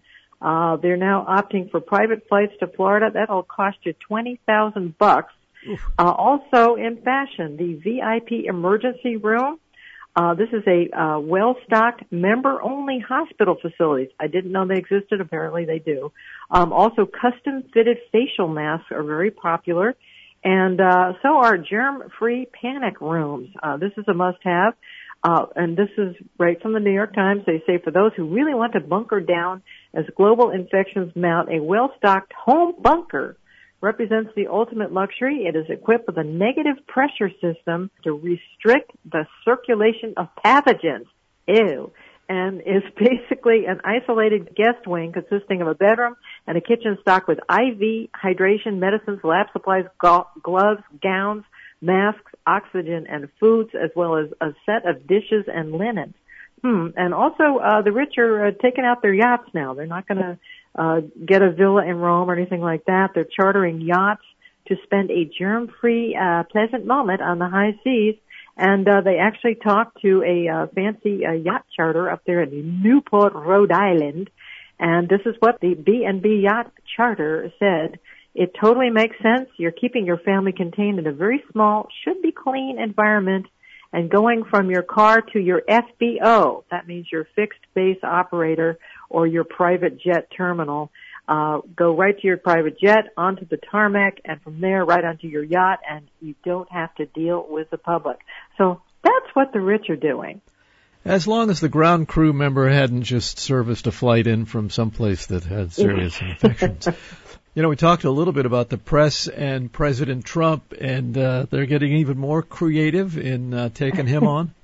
Uh, they're now opting for private flights to Florida. That'll cost you twenty thousand bucks. Uh, also in fashion, the V I P emergency room. Uh, this is a uh, well-stocked, member-only hospital facility. I didn't know they existed. Apparently they do. Um, also, custom-fitted facial masks are very popular. And uh, so are germ-free panic rooms. Uh, this is a must-have. Uh, and this is right from the New York Times. They say for those who really want to bunker down as global infections mount, a well-stocked home bunker represents the ultimate luxury. It is equipped with a negative pressure system to restrict the circulation of pathogens. Ew. And is basically an isolated guest wing consisting of a bedroom and a kitchen stocked with I V, hydration, medicines, lab supplies, go- gloves, gowns, masks, oxygen, and foods, as well as a set of dishes and linens. Hmm. And also, uh, the rich are uh, taking out their yachts now. They're not going to uh, get a villa in Rome or anything like that. They're chartering yachts to spend a germ-free, uh, pleasant moment on the high seas. And uh, they actually talked to a uh, fancy uh, yacht charter up there in Newport, Rhode Island. And this is what the B and B Yacht Charter said. It totally makes sense. You're keeping your family contained in a very small, should be clean environment and going from your car to your F B O. That means your fixed base operator or your private jet terminal. Uh, go right to your private jet, onto the tarmac, and from there right onto your yacht, and you don't have to deal with the public. So that's what the rich are doing. As long as the ground crew member hadn't just serviced a flight in from someplace that had serious infections. You know, we talked a little bit about the press and President Trump, and uh, they're getting even more creative in uh, taking him on.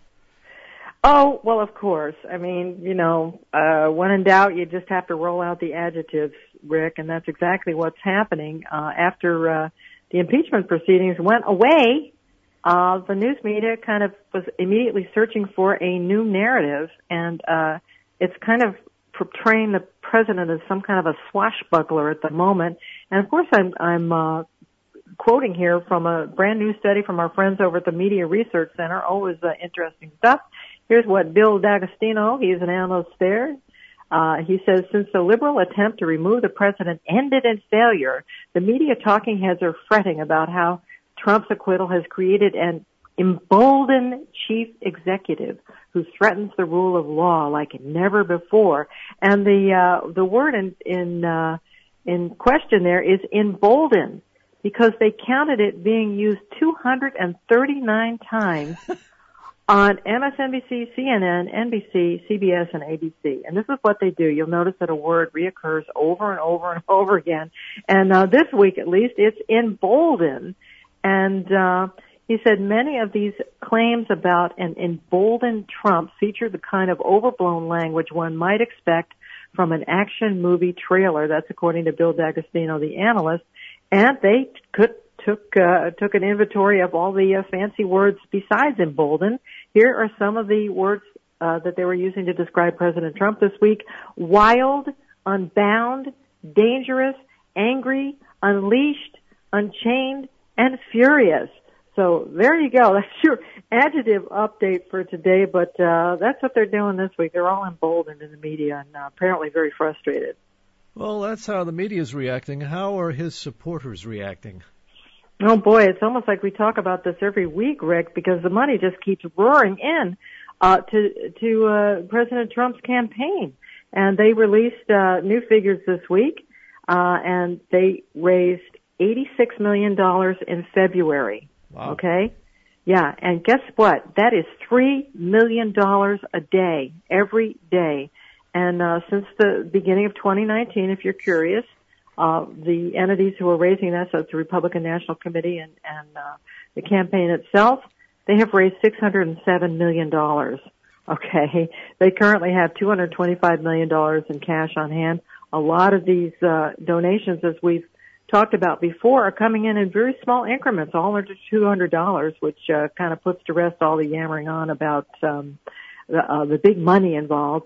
Oh, well, of course. I mean, you know, uh, when in doubt, you just have to roll out the adjectives, Rick, and that's exactly what's happening. Uh, after uh, the impeachment proceedings went away, uh, the news media kind of was immediately searching for a new narrative, and uh, it's kind of portraying the president as some kind of a swashbuckler at the moment. And, of course, I'm, I'm uh, quoting here from a brand new study from our friends over at the Media Research Center. Always uh, interesting stuff. Here's what Bill D'Agostino, he's an analyst there, uh, he says, since the liberal attempt to remove the president ended in failure, the media talking heads are fretting about how Trump's acquittal has created an emboldened chief executive who threatens the rule of law like never before. And the, uh, the word in, in, uh, in question there is emboldened, because they counted it being used two hundred thirty-nine times on M S N B C, C N N, N B C, C B S, and A B C. And this is what they do. You'll notice that a word reoccurs over and over and over again. And uh, this week, at least, it's emboldened. And uh, he said many of these claims about an emboldened Trump feature the kind of overblown language one might expect from an action movie trailer. That's according to Bill D'Agostino, the analyst. And they could, took uh, took an inventory of all the uh, fancy words besides emboldened. Here are some of the words uh, that they were using to describe President Trump this week: wild, unbound, dangerous, angry, unleashed, unchained, and furious. So there you go. That's your adjective update for today, but uh, that's what they're doing this week. They're all emboldened in the media and uh, apparently very frustrated. Well, that's how the media's reacting. How are his supporters reacting? Oh, boy, it's almost like we talk about this every week, Rick, because the money just keeps roaring in uh, to to uh, President Trump's campaign. And they released uh, new figures this week, uh, and they raised eighty-six million dollars in February. Wow. Okay? Yeah, and guess what? That is three million dollars a day, every day. And uh, since the beginning of twenty nineteen, if you're curious, uh, the entities who are raising that, so it's the Republican National Committee and, and uh, the campaign itself, they have raised six hundred seven million dollars. Okay, they currently have two hundred twenty-five million dollars in cash on hand. A lot of these uh, donations, as we've talked about before, are coming in in very small increments, all under two hundred dollars, which uh, kind of puts to rest all the yammering on about um, the, uh, the big money involved.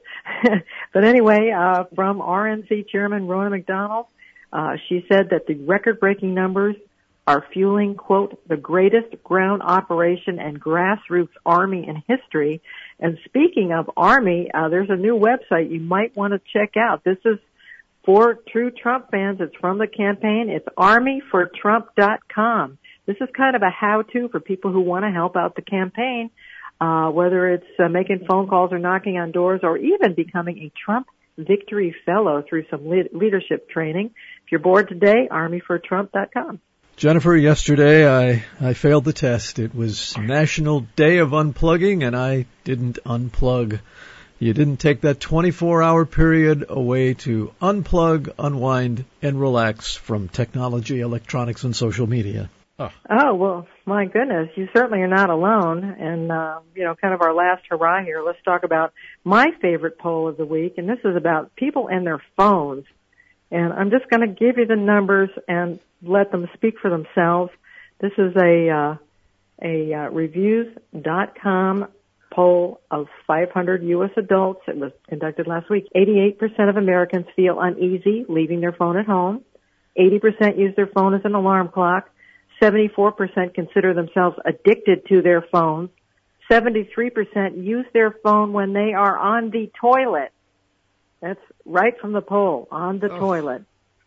But anyway, uh, from R N C Chairman Rona McDonald, uh, she said that the record-breaking numbers are fueling, quote, the greatest ground operation and grassroots army in history. And speaking of army, uh, there's a new website you might want to check out. This is for true Trump fans. It's from the campaign. It's army for trump dot com. This is kind of a how-to for people who want to help out the campaign, uh, whether it's uh, making phone calls or knocking on doors or even becoming a Trump Victory Fellow through some le- leadership training. If you're bored today, army for trump dot com. Jennifer, yesterday I, I failed the test. It was National Day of Unplugging, and I didn't unplug. You didn't take that twenty-four hour period away to unplug, unwind, and relax from technology, electronics, and social media. Oh. oh, well, my goodness, you certainly are not alone. And, uh, you know, kind of our last hurrah here, let's talk about my favorite poll of the week, and this is about people and their phones. And I'm just going to give you the numbers and let them speak for themselves. This is a uh, a uh, reviews dot com poll of five hundred U S adults. It was conducted last week. eighty-eight percent of Americans feel uneasy leaving their phone at home. eighty percent use their phone as an alarm clock. seventy-four percent consider themselves addicted to their phones. seventy-three percent use their phone when they are on the toilet. That's right from the poll, on the oh. toilet.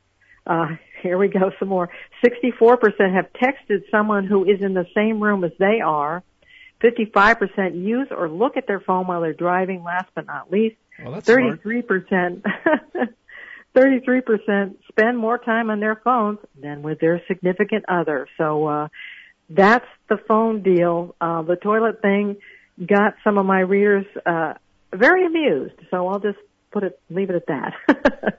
Uh, here we go, some more. sixty-four percent have texted someone who is in the same room as they are. fifty-five percent use or look at their phone while they're driving, last but not least. Well, that's thirty-three percent, thirty-three percent spend more time on their phones than with their significant other. So, uh, that's the phone deal. Uh, the toilet thing got some of my readers, uh, very amused. So I'll just put it, leave it at that.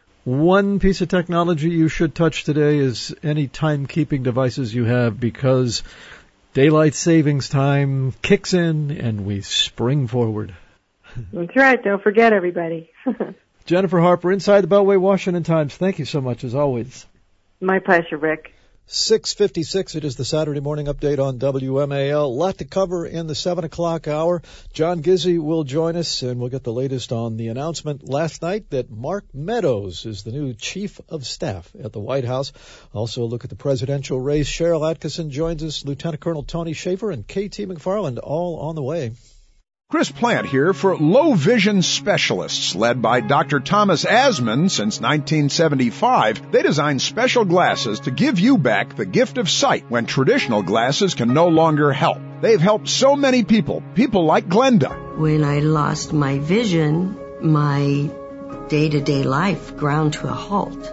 One piece of technology you should touch today is any timekeeping devices you have, because daylight savings time kicks in and we spring forward. That's right. Don't forget, everybody. Jennifer Harper, Inside the Beltway Washington Times. Thank you so much, as always. My pleasure, Rick. six fifty-six, it is the Saturday morning update on W M A L. A lot to cover in the seven o'clock hour. John Gizzi will join us, and we'll get the latest on the announcement last night that Mark Meadows is the new chief of staff at the White House. Also a look at the presidential race. Cheryl Atkinson joins us, Lieutenant Colonel Tony Schaefer, and K T McFarland, all on the way. Chris Plant here for Low Vision Specialists, led by Doctor Thomas Asman since nineteen seventy-five. They design special glasses to give you back the gift of sight when traditional glasses can no longer help. They've helped so many people, people like Glenda. When I lost my vision, my day-to-day life ground to a halt.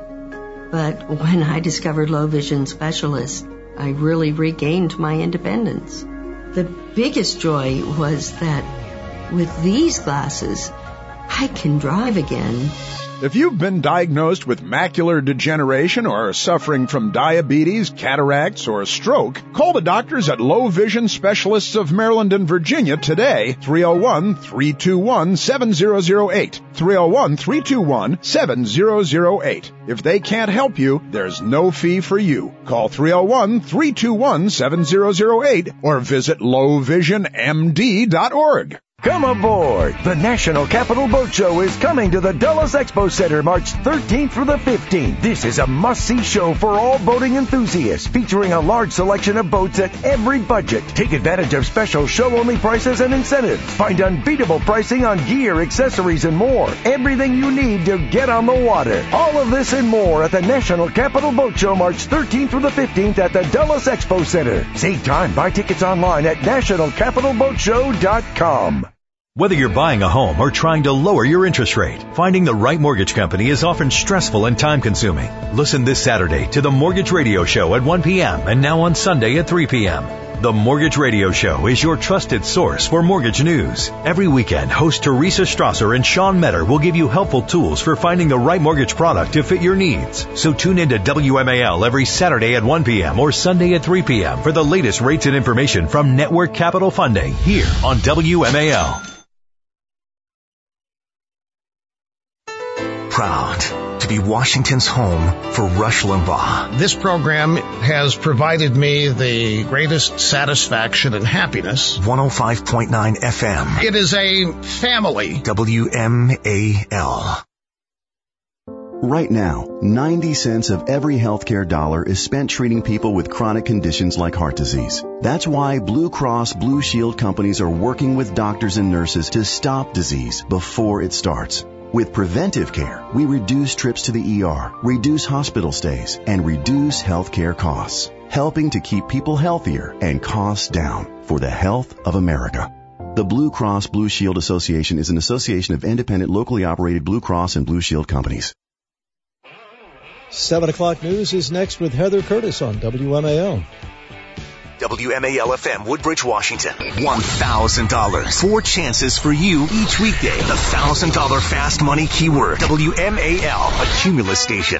But when I discovered Low Vision Specialists, I really regained my independence. The biggest joy was that with these glasses, I can drive again. If you've been diagnosed with macular degeneration or are suffering from diabetes, cataracts, or a stroke, call the doctors at Low Vision Specialists of Maryland and Virginia today, three oh one, three two one, seven oh oh eight, three oh one, three two one, seven oh oh eight. If they can't help you, there's no fee for you. Call three oh one, three two one, seven oh oh eight or visit low vision m d dot org. Come aboard! The National Capital Boat Show is coming to the Dulles Expo Center March thirteenth through the fifteenth. This is a must-see show for all boating enthusiasts, featuring a large selection of boats at every budget. Take advantage of special show-only prices and incentives. Find unbeatable pricing on gear, accessories, and more. Everything you need to get on the water. All of this and more at the National Capital Boat Show March thirteenth through the fifteenth at the Dulles Expo Center. Save time. Buy tickets online at national capital boat show dot com. Whether you're buying a home or trying to lower your interest rate, finding the right mortgage company is often stressful and time-consuming. Listen this Saturday to the Mortgage Radio Show at one p.m. and now on Sunday at three p.m. The Mortgage Radio Show is your trusted source for mortgage news. Every weekend, host Teresa Strasser and Sean Metter will give you helpful tools for finding the right mortgage product to fit your needs. So tune in to W M A L every Saturday at one p.m. or Sunday at three p.m. for the latest rates and information from Network Capital Funding here on W M A L. Proud to be Washington's home for Rush Limbaugh. This program has provided me the greatest satisfaction and happiness. one oh five point nine F M. It is a family. W M A L. Right now, ninety cents of every healthcare dollar is spent treating people with chronic conditions like heart disease. That's why Blue Cross Blue Shield companies are working with doctors and nurses to stop disease before it starts. With preventive care, we reduce trips to the E R, reduce hospital stays, and reduce healthcare costs, helping to keep people healthier and costs down for the health of America. The Blue Cross Blue Shield Association is an association of independent, locally operated Blue Cross and Blue Shield companies. seven o'clock news is next with Heather Curtis on W M A L. W M A L F M, Woodbridge, Washington. one thousand dollars. Four chances for you each weekday. The one thousand dollars Fast Money keyword. W M A L, a Cumulus station.